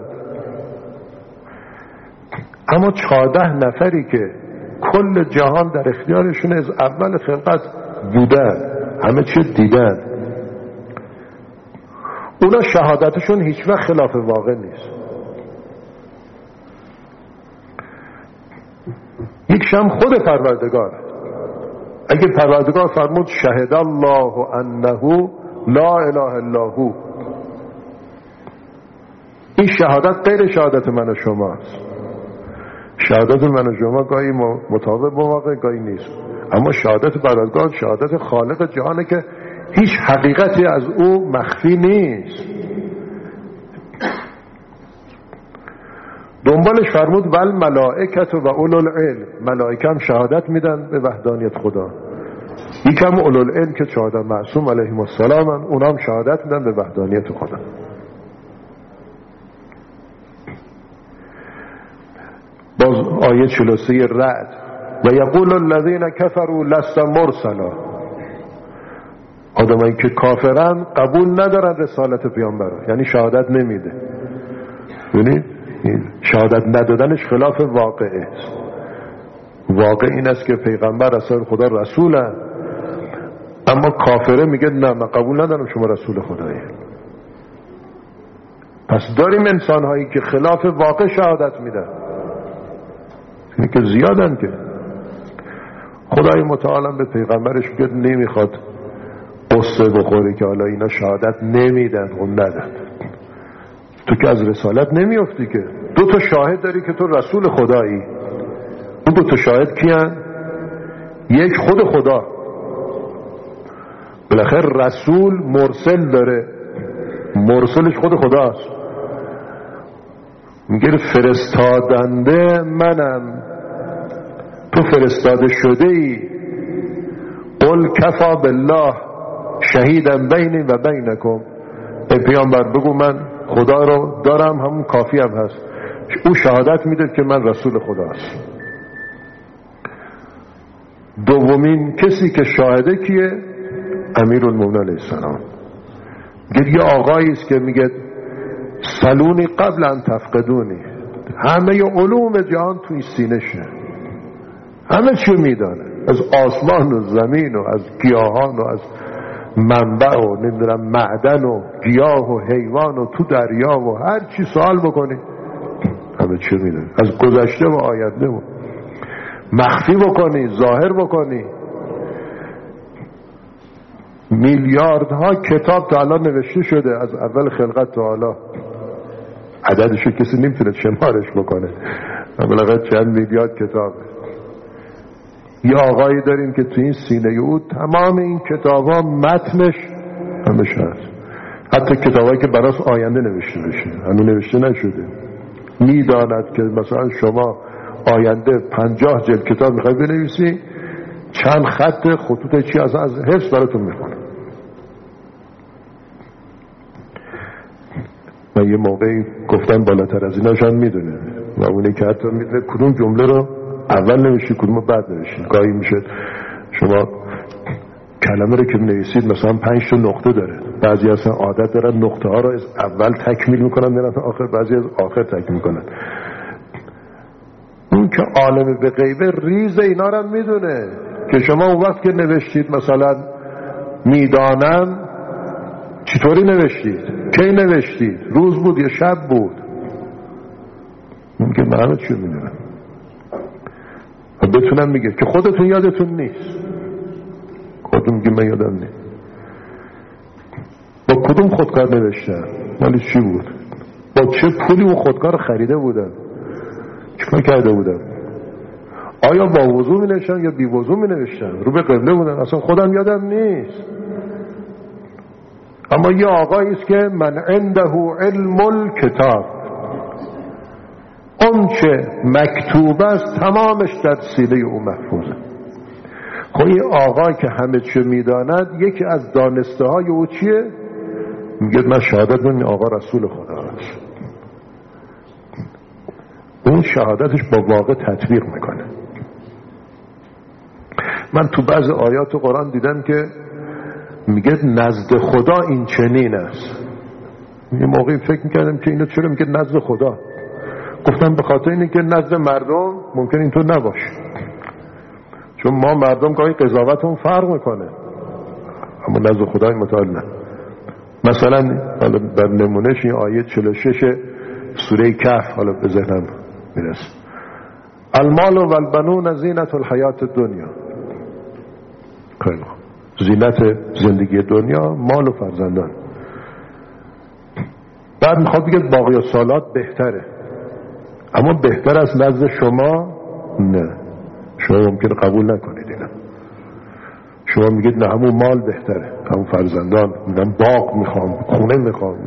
اما 14 نفری که کل جهان در اختیارشون از اول خلقت بودن، همه چی دیدن، اونا شهادتشون هیچ وقت خلاف واقع نیست. یکشم خود پروردگار. اگه پروردگار فرمود شهد الله انه لا اله الا هو، این شهادت غیر شهادت من و شماست. شهادت من و شما گاهی مطابق با واقع، گاهی نیست. اما شهادت پروردگار شهادت خالق جهانه که هیچ حقیقتی از او مخفی نیست. دنبالش فرمود ول ملائکت و اولو العلم، ملائکه هم شهادت میدن به وحدانیت خدا. یکم اولو العلم که 14 معصوم علیهم السلام، اونا هم شهادت میدن به وحدانیت خدا. باز آیه 43 رعد و یقول الذین کفروا لست مرسلا، آدمایی که کافرن قبول ندارن رسالت پیامبر، یعنی شهادت نمیده. ببینید شهادت ندادنش خلاف واقعه است. واقع این است که پیغمبر رسول خدا رسوله، اما کافره میگه نه من قبول ندارم شما رسول خدایی. پس داریم انسانهایی که خلاف واقع شهادت میدن، اینه که زیادن. که خدای متعال به پیغمبرش میگه نمیخواد قصه بخوری که حالا اینا شهادت نمیدن، اون ندن. تو که از رسالت نمیافتی که 2 تا شاهد داری که تو رسول خدایی. اون 2 تا شاهد کیان؟ یک خود خدا، بالاخره رسول مرسل داره، مرسلش خود خداست. میگه فرستادنده منم، تو فرستاده شده ای. قل کفا بالله شهیدا بینی و بینکم، ای پیامبر بگو من خدا رو دارم، همون کافی هم هست. او شهادت میده که من رسول خداست. دومین کسی که شاهده کیه؟ امیرالمومنین علیه السلام. یه آقایی است که میگه سلونی قبل ان تفقدونی، همه علوم جهان توی سینشه، همه چی میدانه، از آسمان و زمین و از گیاهان و از منبع و نمیدونم معدن و گیاه و حیوان و تو دریا و هر چی سوال بکنی همه چی میدونه، از گذشته و آینده و مخفی بکنی ظاهر بکنی. میلیاردها کتاب تا الان نوشته شده از اول خلقت تا حالا، عددشو کسی نمیتونه شمارش بکنه، بالاخره چند میلیارد کتابه. یه آقایی داریم که تو این سینه او تمام این کتابا متنش همش هست، حتی کتابایی که براس آینده نوشته بشه هنوز نوشته نشده. میداند که مثلا شما آینده 50 جلد کتاب میخوای بنویسی، چند خط خطوط چی از حفظ براتون میکنه. من یه موقعی گفتم بالاتر از ایناشان میدونه و اونه که حتی میدونه کدوم جمله رو اول نوشی کدوم رو بعد نوشی. گاهی میشه شما کلمه رو که نویسید مثلا 5 تا نقطه داره، بعضی اصلا عادت دارن نقطه ها رو از اول تکمیل میکنن میرن آخر، بعضی از آخر تکمیل میکنن. اون که عالم به غیبه ریز اینا رو میدونه که شما اون وقت که نوشتید مثلا میدانم چطوری نوشتید، کی نوشتید، روز بود یا شب بود، اون که من چی میدونم و بتونم میگه که خودتون یادتون نیست، خودتون میگه من یادم نیست. با کدوم خودکار نوشتن، مالی چی بود، با چه پولی اون خودکار خریده بودن، چیکار کرده بودن، آیا با وضو می نوشتن یا بی وضو می نوشتن، رو به قبله بودن، اصلا خودم یادم نیست. اما یه آقایی است که من عنده علم الکتاب، اون چه مکتوب است تمامش در سینه او محفوظه. خب این آقا که همه چه میداند یکی از دانسته های او چیه؟ میگه من شهادت میدم این آقا رسول خدا است. اون شهادتش با واقع تطبیق میکنه. من تو بعض آیات قرآن دیدم که میگه نزد خدا این چنین است. یه موقعی فکر میکردم که اینو چرا میگه نزد خدا، گفتم به خاطر اینه که نزد مردم ممکن اینطور نباشه، چون ما مردم گاهی قضاوتمون فرق میکنه، اما نزد خدای متعال نه. مثلا حالا در نمونهش این آیه 46 سوره کهف حالا به ذهنم میرسه، المال و البنون زینت الحیات الدنیا. خیلی خوب، زینت زندگی دنیا مال و فرزندان. بعد میخواد بگه باقی سالات بهتره، اما بهتر از نزد شما نه، شما ممکنه قبول نکنید اینا. شما میگید نه همون مال بهتره، همون فرزندان، من باغ میخوام، خونه میخوام.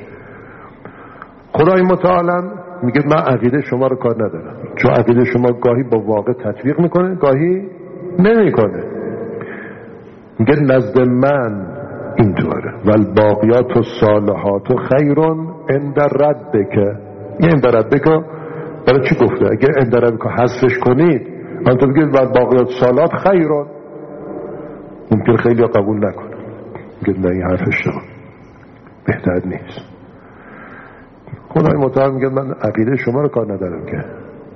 خدای متعال میگه من عقیده شما رو کار ندارم، چون عقیده شما گاهی با واقع تطبیق میکنه گاهی نمیکنه. میگه نزد من اینطوره، والباقیات الصالحات خیر عند ربک. این عند ربک برای چی گفته؟ اگه عند ربک حذفش کنید انتو بگید والباقیات الصالحات خیر، ممکن خیلی ها قبول نکنه، میگه نه این حرف اشتباه، بهتر نیست. خدای متعال میگه من عقیده شما رو کار ندارم، که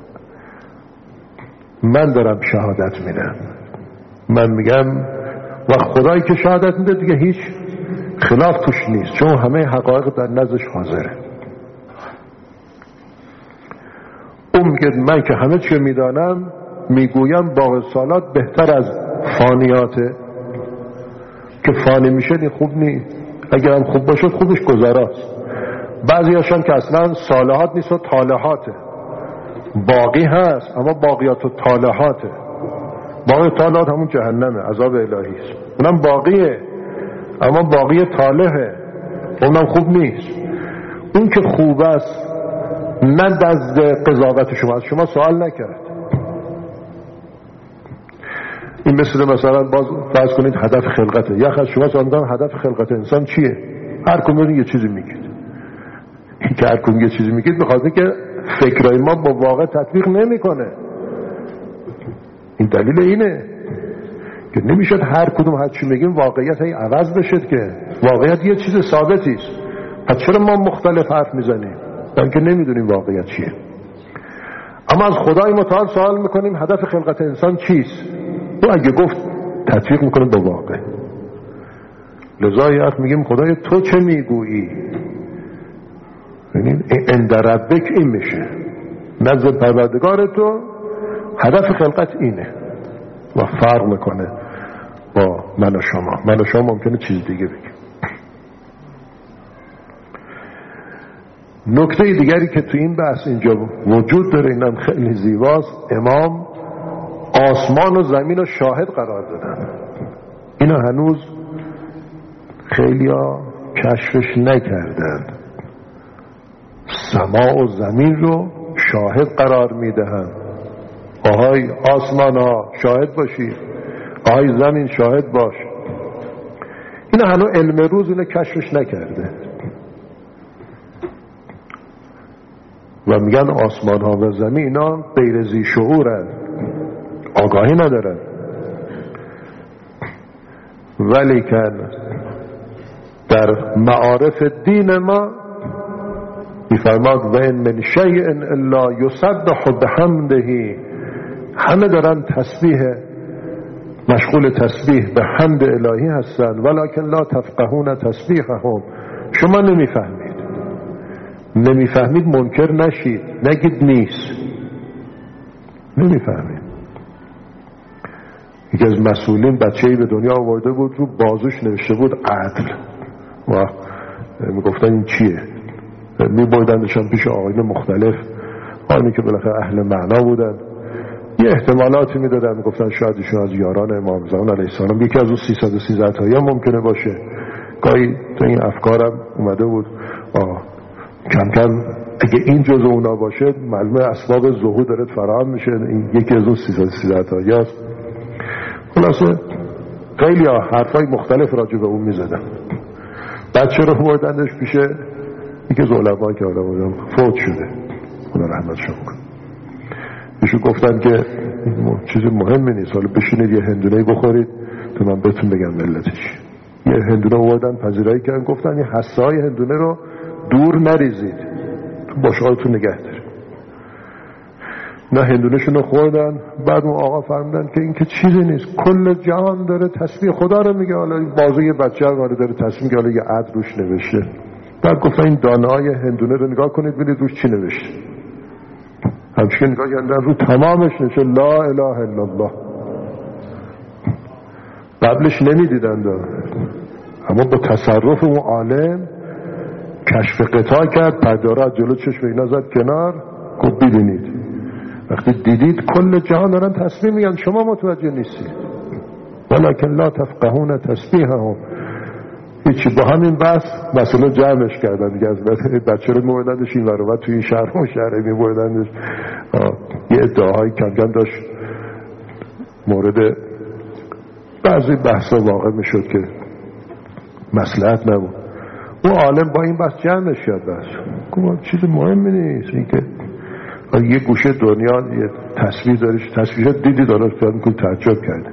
من دارم شهادت میدم. من میگم و خدایی که شهادت میده دیگه هیچ خلاف توش نیست، چون همه حقایق در نزدش حاضره. اون میگه من که همه چی میدانم، میگویم باقی سالات بهتر از فانیاته، که فانی میشه این خوب نیست، اگرم خوب باشه خوبش گذراست. بعضی هاشون که اصلا صالحات نیست و طالحاته، باقی هست اما باقیات و طالحاته. باقی طالحات همون جهنمه، عذاب الهی است، اونم باقیه اما باقی طالحه، اونم خوب نیست. اون که خوب است نه نزد قضاوت شما، از شما سوال نکرد. این مثلا باز فرض کنید هدف خلقته، یا از شما سوال میکنم هدف خلقت انسان چیه؟ هر کدوم یه چیزی میگید. این که هر کدوم یه چیزی میگید بخاطر که فکرای ما با واقع تطبیق نمیکنه. این دلیل اینه که نمیشد هر کدوم هر چی میگیم واقعیت هی عوض بشه، که واقعیت یه چیز ثابتی است. پس چرا ما مختلف حرف میزنیم؟ چون که نمیدونیم واقعیت چیه. اما از خدای متعال سوال میکنیم هدف خلقت انسان چیست؟ او اگه گفت تطبیق میکنه با واقع. لذا یه وقت میگیم خدای تو چه میگویی؟ یعنی عند ربک این میشه، نزد پروردگار تو هدف خلقت اینه و فرق میکنه با من و شما. من و شما ممکنه چیز دیگه بگیم. نکته دیگری که تو این بحث اینجا وجود داره، اینم خیلی زیباست، امام آسمان و زمین رو شاهد قرار دادن. اینا هنوز خیلی ها کشفش نکردن. سما و زمین رو شاهد قرار میدهن. آهای آسمان ها شاهد باشی، آهای زمین شاهد باش. اینا هنوز علم روز اینو کشفش نکرده و میگن آسمان ها و زمین اینا غیر ذی شعورن، آگاهی ندارن. ولیکن در معارف دین ما میفرماد و ان من شیء الا یسبح بحمده، همه دارن تسبیح، مشغول تسبیح به حمد الهی هستن، ولکن لا تفقهون تسبیحهم. شما نمیفهمید منکر نشید، نگید نیست، نمیفهمید. یکی از مسئولین بچه‌ای به دنیا آورده بود، رو بازوش نوشته بود عدل و میگفتن این چیه؟ میبردندشان پیش آقایون مختلف، آنی که بالاخره اهل معنا بودن، یه احتمالاتی میدادن، میگفتن شاید ایشون از یاران امام زمان علیه السلام یکی از اون 313 تایی ممکنه باشه. گاهی تو این افکارم اومده بود کم کم اگه این جزء اونا باشه معلومه اسباب ظهور داره فراهم میشه، این یکی از اون 313 تایی هست. خلاصه خیلی ها حرفای مختلف راجع به اون میزدن. بچه رو بردندش پیش یکی از علما که علما فوت شده، خدا رحمتشون کنه. ایشون گفتن که چیز مهمی نیست، حالا بشینید یه هندونه بخورید تو من بهتون بگم ملتش. یه هندونه آوردن پذیرایی کردن، گفتن این حصه های هندونه رو دور نریزید، تو باشقالتون نگه دارید. نه هندونهشون رو خوردن. بعد اون آقا فرمودن که این که چیزی نیست، کل جهان داره تسبیح خدا رو میگه، حالا بازه یه بچه رو داره تسبیح میگه، حالا یه عد روش نوشته. بعد گفتن این دانه های هندونه رو نگاه کنید ببینید روش چی نوشته. همچنین نگاه کردن رو تمامش نوشته لا اله الا الله. قبلش نمیدیدن اما با تصرف اون عالم کشف قطاع کرد، پرداره جلو چشم اینا زد کنار، گفت ببینید. وقتی دیدید کل جهان دارن تسبیح میگن، شما متوجه نیستید. ولکن لا تفقهون تسبیحهم. هیچی. با همین بحث مسئله جمعش کردن دیگه. از بچه رو میبردندش این ور و توی این شهر و شهره میبردندش. یه ادعاهای کم کم داشت مورد بعضی بحثا واقع میشد که مصلحت نبود. اون عالم با این بحث جمعش کرد. بس گفت چیز مهمی نیست، این که یه گوشه دنیا یه تصویر داریش، تصویرات دیدید آنها کل تعجب کرده.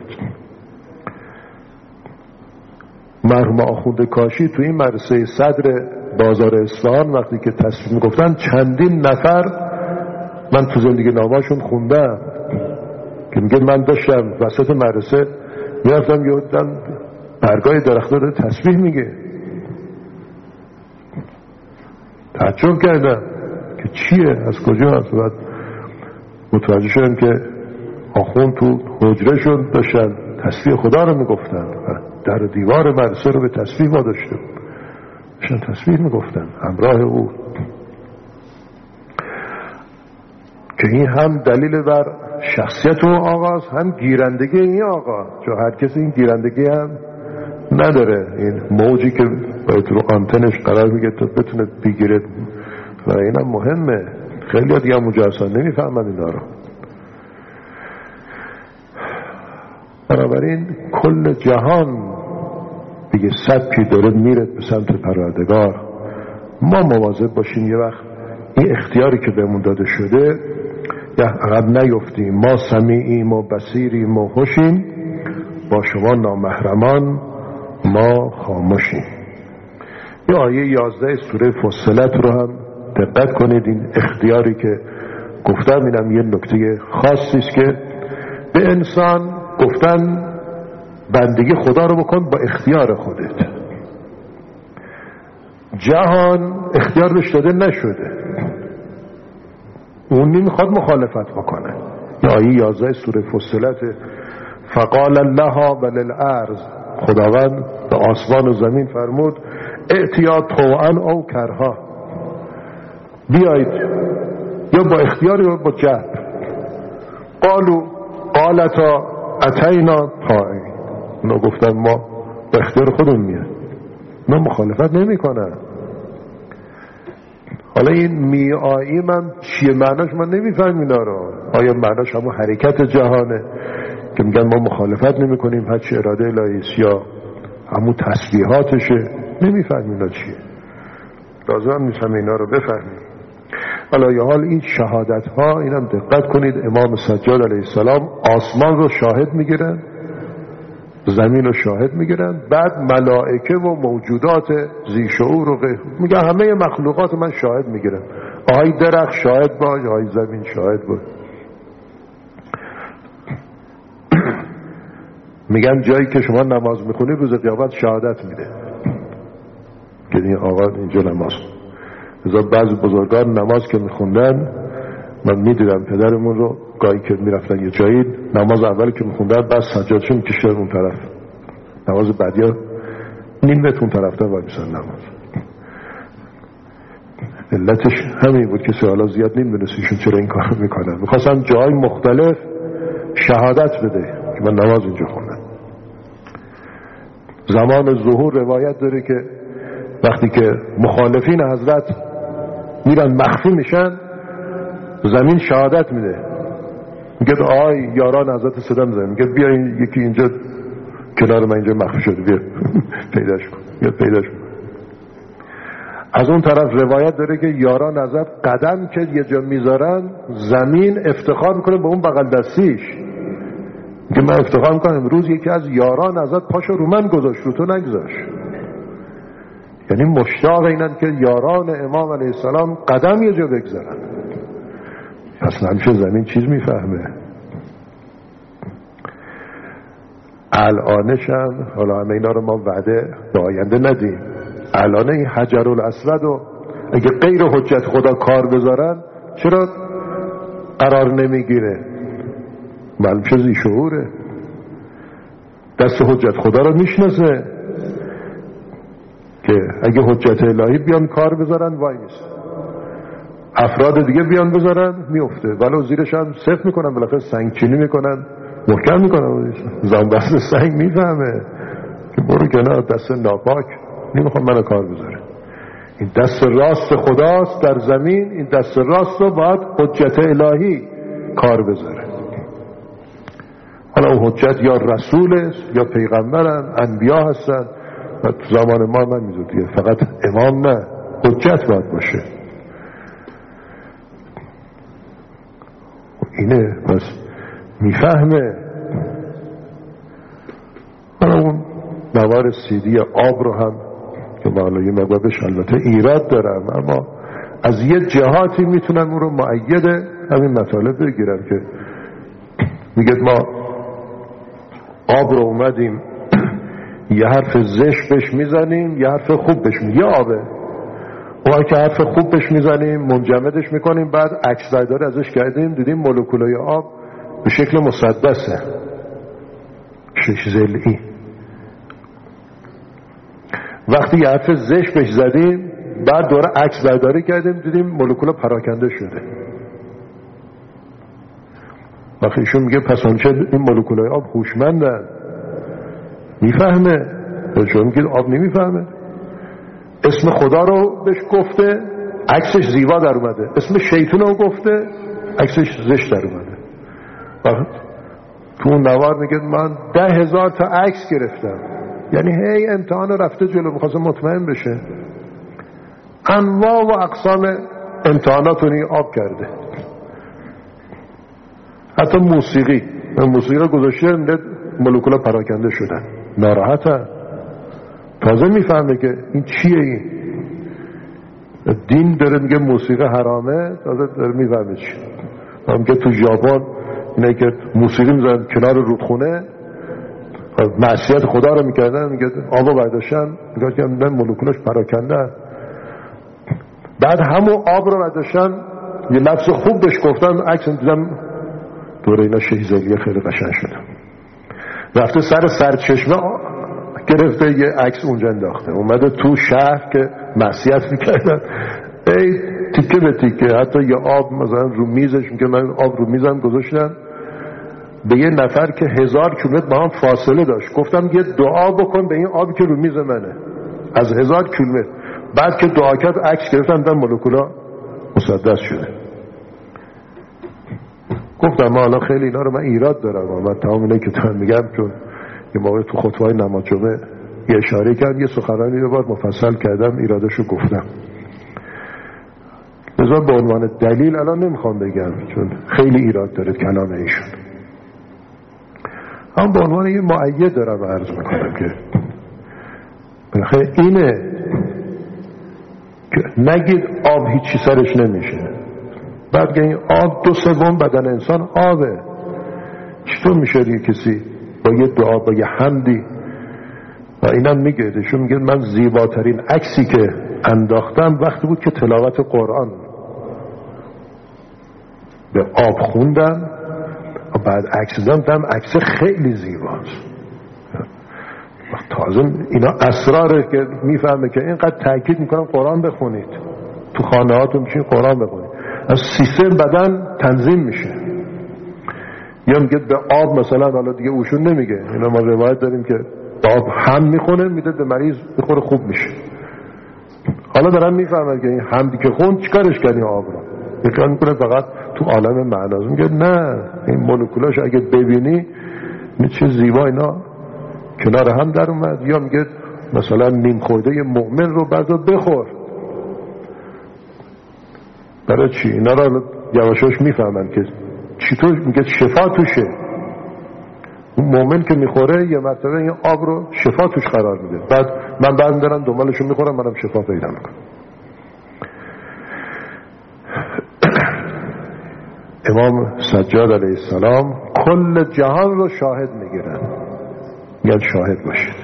مرحوم آخوند کاشی تو این مدرسه صدر بازار اصفهان وقتی که تصویر میگفتن چندین نفر من تو زندگی نامه‌شون خوندم که میگه من داشتم وسط مدرسه میرفتم یادم برگای درخت داره تصویر میگه. تعجب کردم که چیه، از کجا هست. بعد متوجه شدم که آخوند تو حجرهشون داشتن تسبیح خدا رو میگفتن، در دیوار مدرسه رو به تسبیح واداشته بود، داشتن تسبیح میگفتن همراه او. که این هم دلیل بر شخصیت اون آقاست، هم گیرندگی این آقا، چون هر کسی این گیرندگی هم نداره. این موجی که باید رو آنتنش قرار میگه تا بتونه بگیره و این هم مهمه. خیلی ها دیگه هم مجرسان نمیفهمن اینا رو. بنابراین کل جهان دیگه سبکی داره میره به سمت پروردگار. ما مواظب باشیم یه وقت این اختیاری که بهمون داده شده یا عقب نیفتیم. ما سمیعیم و بصیریم و هوشیم، با شما نامحرمان ما خاموشیم. یه آیه 11 سوره فصلت رو هم دقت کنید. این اختیاری که گفتم اینم یه نکته خاصی است که به انسان گفتن بندگی خدا رو بکن با اختیار خودت. جهان اختیار بهش داده نشده، اون نمیخواد مخالفت بکنه. یه آیه 11 سوره فصلت فقال الله وللارض، خداوند به آسمان و زمین فرمود ائتیا طوعا او کرها، بیایید یا با اختیار یا با جبر. قالتا اتینا طائعین، اونا گفتن ما با اختیار خودمون میاد، اونا مخالفت نمی کنن. حالا این میاییم هم چیه معناش من نمیفهم اینا رو. آیا معناش همون حرکت جهانه که میگن ما مخالفت نمی کنیم هرچی اراده الهی است، یا همون تسبیحاتشه؟ نمیفهم اینا چیه. لازم نیست اینا رو بفهمیم. حالا یا حال این شهادت ها، اینم دقت کنید، امام سجاد علیه السلام آسمان رو شاهد میگیرن، زمین رو شاهد میگیرن، بعد ملائکه و موجودات ذی شعور رو میگن همه مخلوقات من شاهد میگیرن. آهای درخت شاهد باش، آهای زمین شاهد باش. میگن جایی که شما نماز میخونی روز قیامت شهادت میده که این آقا اینجا نماز. بعضی بزرگان نماز که میخوندن، من میدیدم پدرمون رو گاهی که میرفتن یه جایی نماز اول که میخوندن بعد سجادشون میکشتن اون طرف، نماز بعدی ها نیم متر اون طرف تا باید میسن نماز. علتش همین بود که سوالا زیاد نمیدونستیشون چرا این کار میکنن. میخواستن جای مختلف شهادت بده که من نماز اینجا خوندم. زمان ظهور روایت داره که وقتی که مخالفین حضرت میرن مخفی میشن، زمین شهادت میده، میگه آی یاران حضرت صدا میزنه، میگه بیا یکی اینجا کنار من اینجا مخفی شده، بیا پیداش کن، بیا پیداش کن. از اون طرف روایت داره که یاران حضرت قدم که یه جا میذارن زمین افتخار میکنه به اون بغل دستیش، میگه من افتخار میکنم امروز یکی از یاران حضرت پاشو رو من گذاشت، رو تو نگذاشت. یعنی مشتاق اینن که یاران امام علیه السلام قدم یه جا بگذارن. اصلا همیشه زمین چیز میفهمه. الانش هم حالا همه اینا رو ما وعده به آینده ندیم. الان این حجر الاسود رو اگه غیر حجت خدا کار بذارن چرا قرار نمیگیره؟ معلوم چه ذی شعوره، دست حجت خدا رو میشناسه که اگه حجت الهی بیان کار بذارن وای نیست، افراد دیگه بیان بذارن میفته، ولو زیرش هم صفر میکنن، بالاخره سنگ چینی میکنن، محکم میکنن. زنبست سنگ میفهمه که برو کنار، دست ناپاک نمیخوام منو کار بذاره. این دست راست خداست در زمین، این دست راست رو باید حجت الهی کار بذاره. حالا اون حجت یا رسول است یا پیغمبرن، انبیا هستن. و تو زمان ما من میذارم دیگه فقط امام نه، حجت باید باشه. اینه پس میفهمه. حالا اون نوار سیدی آب رو هم که حالا یه مقابلش البته ایراد دارم، اما از یه جهاتی میتونم اون رو مؤید همین مطالب بگیرم که میگه ما آب رو اومدیم یه حرف زشت بهش میزنیم، یه حرف خوب بهش میزنیم، یه آبه اون که حرف خوب بهش میزنیم منجمدش میکنیم، بعد عکسبرداری ازش کردیم دیدیم مولکولای آب به شکل مسدسه، شش ضلعی. وقتی یه حرف زشت بهش زدیم بعد دوره عکسبرداری کردیم دیدیم مولکولا پراکنده شده. وقتی ایشون میگه پس آنچه این مولکولای آب هوشمندن، میفهمه، شما میگید آب نمیفهمه. اسم خدا رو بهش گفته عکسش زیبا در اومده، اسم شیطان رو گفته عکسش زشت در اومده. تو اون نوار میگه من 10,000 تا عکس گرفتم، یعنی هی امتحان رفته جلو، میخواسته مطمئن بشه. انواع و اقسام امتحاناتونی آب کرده. حتی موسیقی رو گذاشته مولکولا پراکنده شدن، ناراحتن. تازه میفهمه که این چیه، این دین داره میگه موسیقی حرامه، تازه داره میفهمه چی. هم که تو ژاپن اینه که موسیقی میزنن کنار رودخونه، معصیت خدا رو میکردن، میگه آبو برداشتن، میگه که مولکولش پراکنده. بعد همون آب رو برداشتن یه لفظ خوب بهش گفتن، عکس دیدم دوره اینا شهیزاگی خیلی قشنگ شده، رفته سر سرچشمه گرفته یه عکس اونجا انداخته، اومده تو شهر که معصیت میکردن ای تیکه به تیکه، حتی یه آب مثلا رو میزش، میگه من آب رو میزم گذاشتم به یه نفر که 1000 کیلومتر با هم فاصله داشت، گفتم یه دعا بکن به این آبی که رو میز منه از 1000 کیلومتر. بعد که دعا کرد عکس گرفتن در مولکولا مسدس شده. گفتم ما الان خیلی اینا رو من ایراد دارم، من تمام اینایی که تو میگم، چون یه موقع تو خطبه نماز جمعه یه اشاره کردم، یه سخنرانی رو باید مفصل کردم، ایرادشو گفتم، لذا به عنوان دلیل الان نمیخوام بگم چون خیلی ایراد داره کلام ایشون، هم به عنوان یه مؤید دارم عرض میکنم که بالاخره اینه که نگید آب هیچی سرش نمیشه. بعد که این آب 2/3 بدن انسان آبه، چطور میشه یه کسی با یه دعا با یه حمدی، و اینم میگه ایشون میگه من زیباترین عکسی که انداختم وقتی بود که تلاوت قرآن به آب خوندم و بعد عکس زدم، عکس خیلی زیباست. تازه اینا اسراره که میفهمه که اینقدر تاکید میکنم قرآن بخونید، تو خانه هاتون میشین قرآن بخونید، از سیستم بدن تنظیم میشه. یا میگه به آب مثلا، حالا دیگه اوشون نمیگه، اینا ما روایت داریم که آب هم میخونه میده به مریض میخوره خوب میشه. حالا دارم میفهمن که این حمدی که خوند چیکارش کردی آب رو، یکان میکنه فقط تو عالم معناست. میگه نه، این مولکولاش اگه ببینی چه زیبا اینا کنار هم در اومد. یا میگه مثلا نیم خورده مؤمن رو بعدا بخور، برای چی؟ اینا رو یواشاش میفهمن که چطور، میگه شفا توشه. اون مؤمن که میخوره یه مرتبه این آب رو شفا توش قرار میده، بعد من بعد دارم دنبالشون میخورم، منم شفا پیدا میکنم. امام سجاد علیه السلام کل جهان رو شاهد میگیرن، میگن شاهد باشید.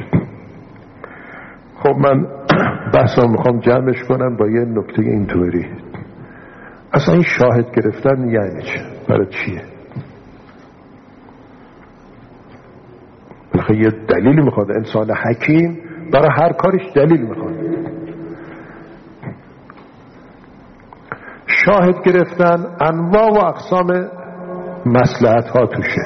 خب من بحثم میخوام جمعش کنم با یه نکته اینطوری، اصلا این شاهد گرفتن یعنی چه؟ برای چیه؟ بلکه یه دلیلی میخواد. انسان حکیم برای هر کارش دلیل میخواد. شاهد گرفتن انواع و اقسام مصلحت ها توشه.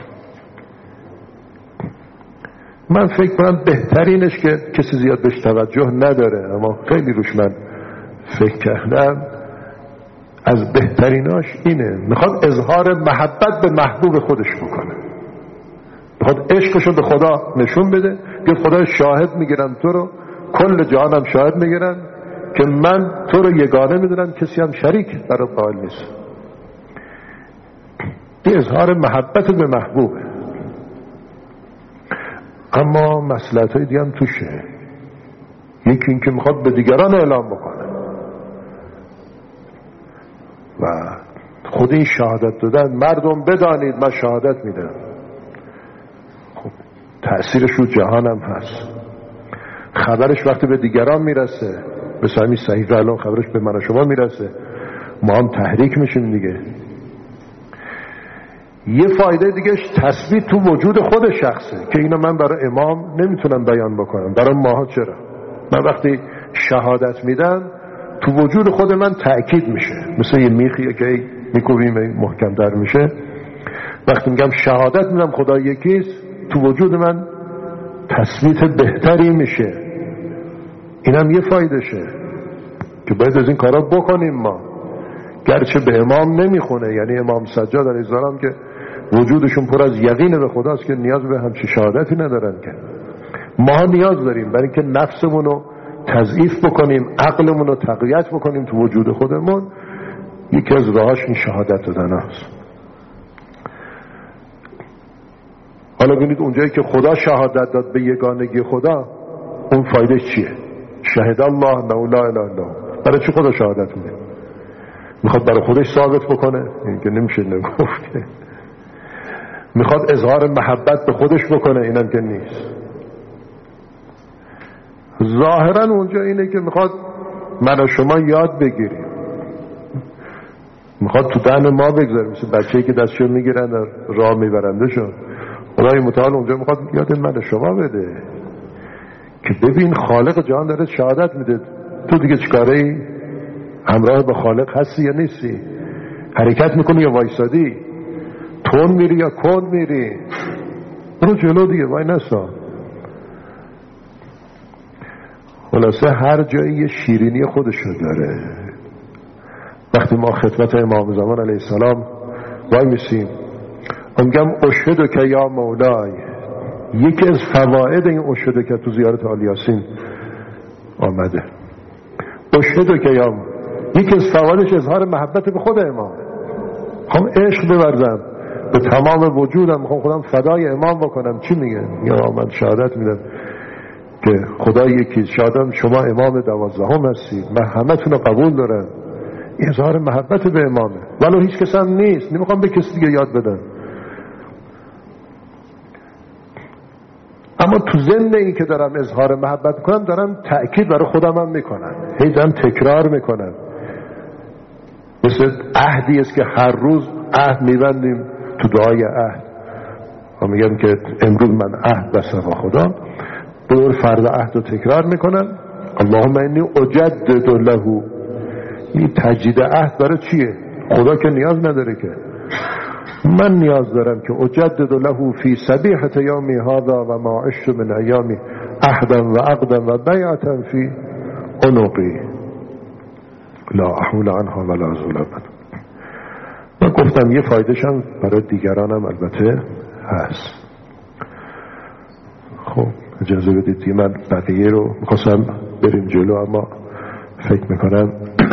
من فکر کنم بهترینش که کسی زیاد بهش توجه نداره، اما خیلی روش من فکر کردم، از بهتریناش اینه، میخواد اظهار محبت به محبوب خودش بکنه، میخواد عشقشو به خدا نشون بده که خدا شاهد میگیرم تو رو، کل جهانم شاهد میگیرن که من تو رو یگانه میدونم، کسی هم شریک برای قائل نیست. این اظهار محبت به محبوبه. اما مصلحت های دیگه هم توشه. یکی این که میخواد به دیگران اعلام بکنه و خود این شهادت دادن، مردم بدانید من شهادت میدم، خب تأثیرش رو جهان هم هست. خبرش وقتی به دیگران میرسه، به همین صحیفه الان خبرش به من و شما میرسه، ما هم تحریک میشیم دیگه. یه فایده دیگهش تثبیت تو وجود خود شخصه که اینو من برای امام نمیتونم بیان بکنم، برای ماها چرا؟ من وقتی شهادت میدم تو وجود خود من تأکید میشه، مثل یه میخیه که میکوبیم محکم در میشه. وقتی میگم شهادت میدم خدا یکیست، تو وجود من تثبیت بهتری میشه. اینم یه فایدهشه که باید از این کارا بکنیم ما، گرچه به امام نمیخونه. یعنی امام سجاد علیه السلام که وجودشون پر از یقین به خداست که نیاز به همچین شهادتی ندارن، که ما نیاز داریم برای اینکه نفسمون رو تضعیف بکنیم، عقلمون رو تقویت بکنیم تو وجود خودمون. یکی از راهاش این شهادت دادن هست. حالا ببینید اونجایی که خدا شهادت داد به یگانگی خدا، اون فایده چیه؟ شهد الله انه لا اله الا هو. برای چی خدا شهادت میده؟ میخواد برای خودش ثابت بکنه؟ این که نمیشه نگفت. میخواد اظهار محبت به خودش بکنه؟ اینم که نیست. ظاهرا اونجا اینه که میخواد من و شما یاد بگیریم، میخواد تو دهن ما بگذاره، مثل بچه‌ای که دستشو میگیرن راه میبرندشون. خدای متعال اونجا میخواد یاد من و شما بده که ببین خالق جهان داره شهادت میده، تو دیگه چیکاره ای؟ همراه با خالق هستی یا نیستی؟ حرکت میکنی یا وایسادی؟ تون میری یا کند میری؟ برو جلو دیگه، وای نسا. خلاصه هر جایی یه شیرینی خودشو داره. وقتی ما خدمت امام زمان علیه السلام وای میسیم، میگم اشهدو که یا مولای، یکی از فواید این اشهدو که تو زیارت آل یاسین آمده، اشهدو که یا، یکی از فوایدش اظهار محبت به خود امام. میخوام عشق بورزم به تمام وجودم، میخوام خودم فدای امام بکنم. چی میگه؟ یا من شهادت میدم که خدا یکی، شهادت شما امام 12 هستید، من همه تون رو قبول دارم. اظهار محبت به امامه، ولو هیچ کس هم نیست، نمیخوام به کسی دیگه یاد بدن. اما تو ضمن این که دارم اظهار محبت کنم، دارم تأکید برای خودم هم میکنم، هی دارم تکرار میکنم. مثل عهدی است که هر روز عهد میبندیم تو دعای عهد. و میگم که امروز من عهد بستم با خدا، دور فرد عهد رو تکرار میکنم. اللهم انی اجدد له. این تجدید عهد برای چیه؟ خدا که نیاز نداره که، من نیاز دارم که اجدد له فی صبیحة یومی هذا و ما عشت من ایامی عهدا و عقدا و بیعتا فی عنقی لا احول عنها ولا ازول ابدا. من گفتم یه فایدهش هم برای دیگرانم البته هست. خب اجازه بدید که من بقیه رو میخواستم بریم جلو، اما فکر میکنم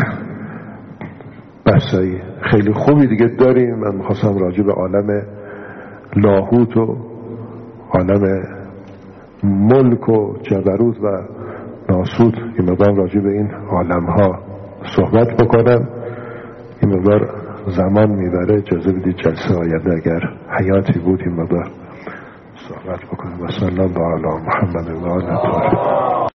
بحثایی خیلی خوبی دیگه داریم. من میخواستم راجع به عالم لاهوت و عالم ملک و جبروت و ناسوت این مقدار راجع به این عالم ها صحبت بکنم. این مقدار زمان میبره، اجازه بدید جلسه آینده اگر حیاتی بود این مقدار صحبت بکنم. و صلی الله علی محمد و آله الطاهرین.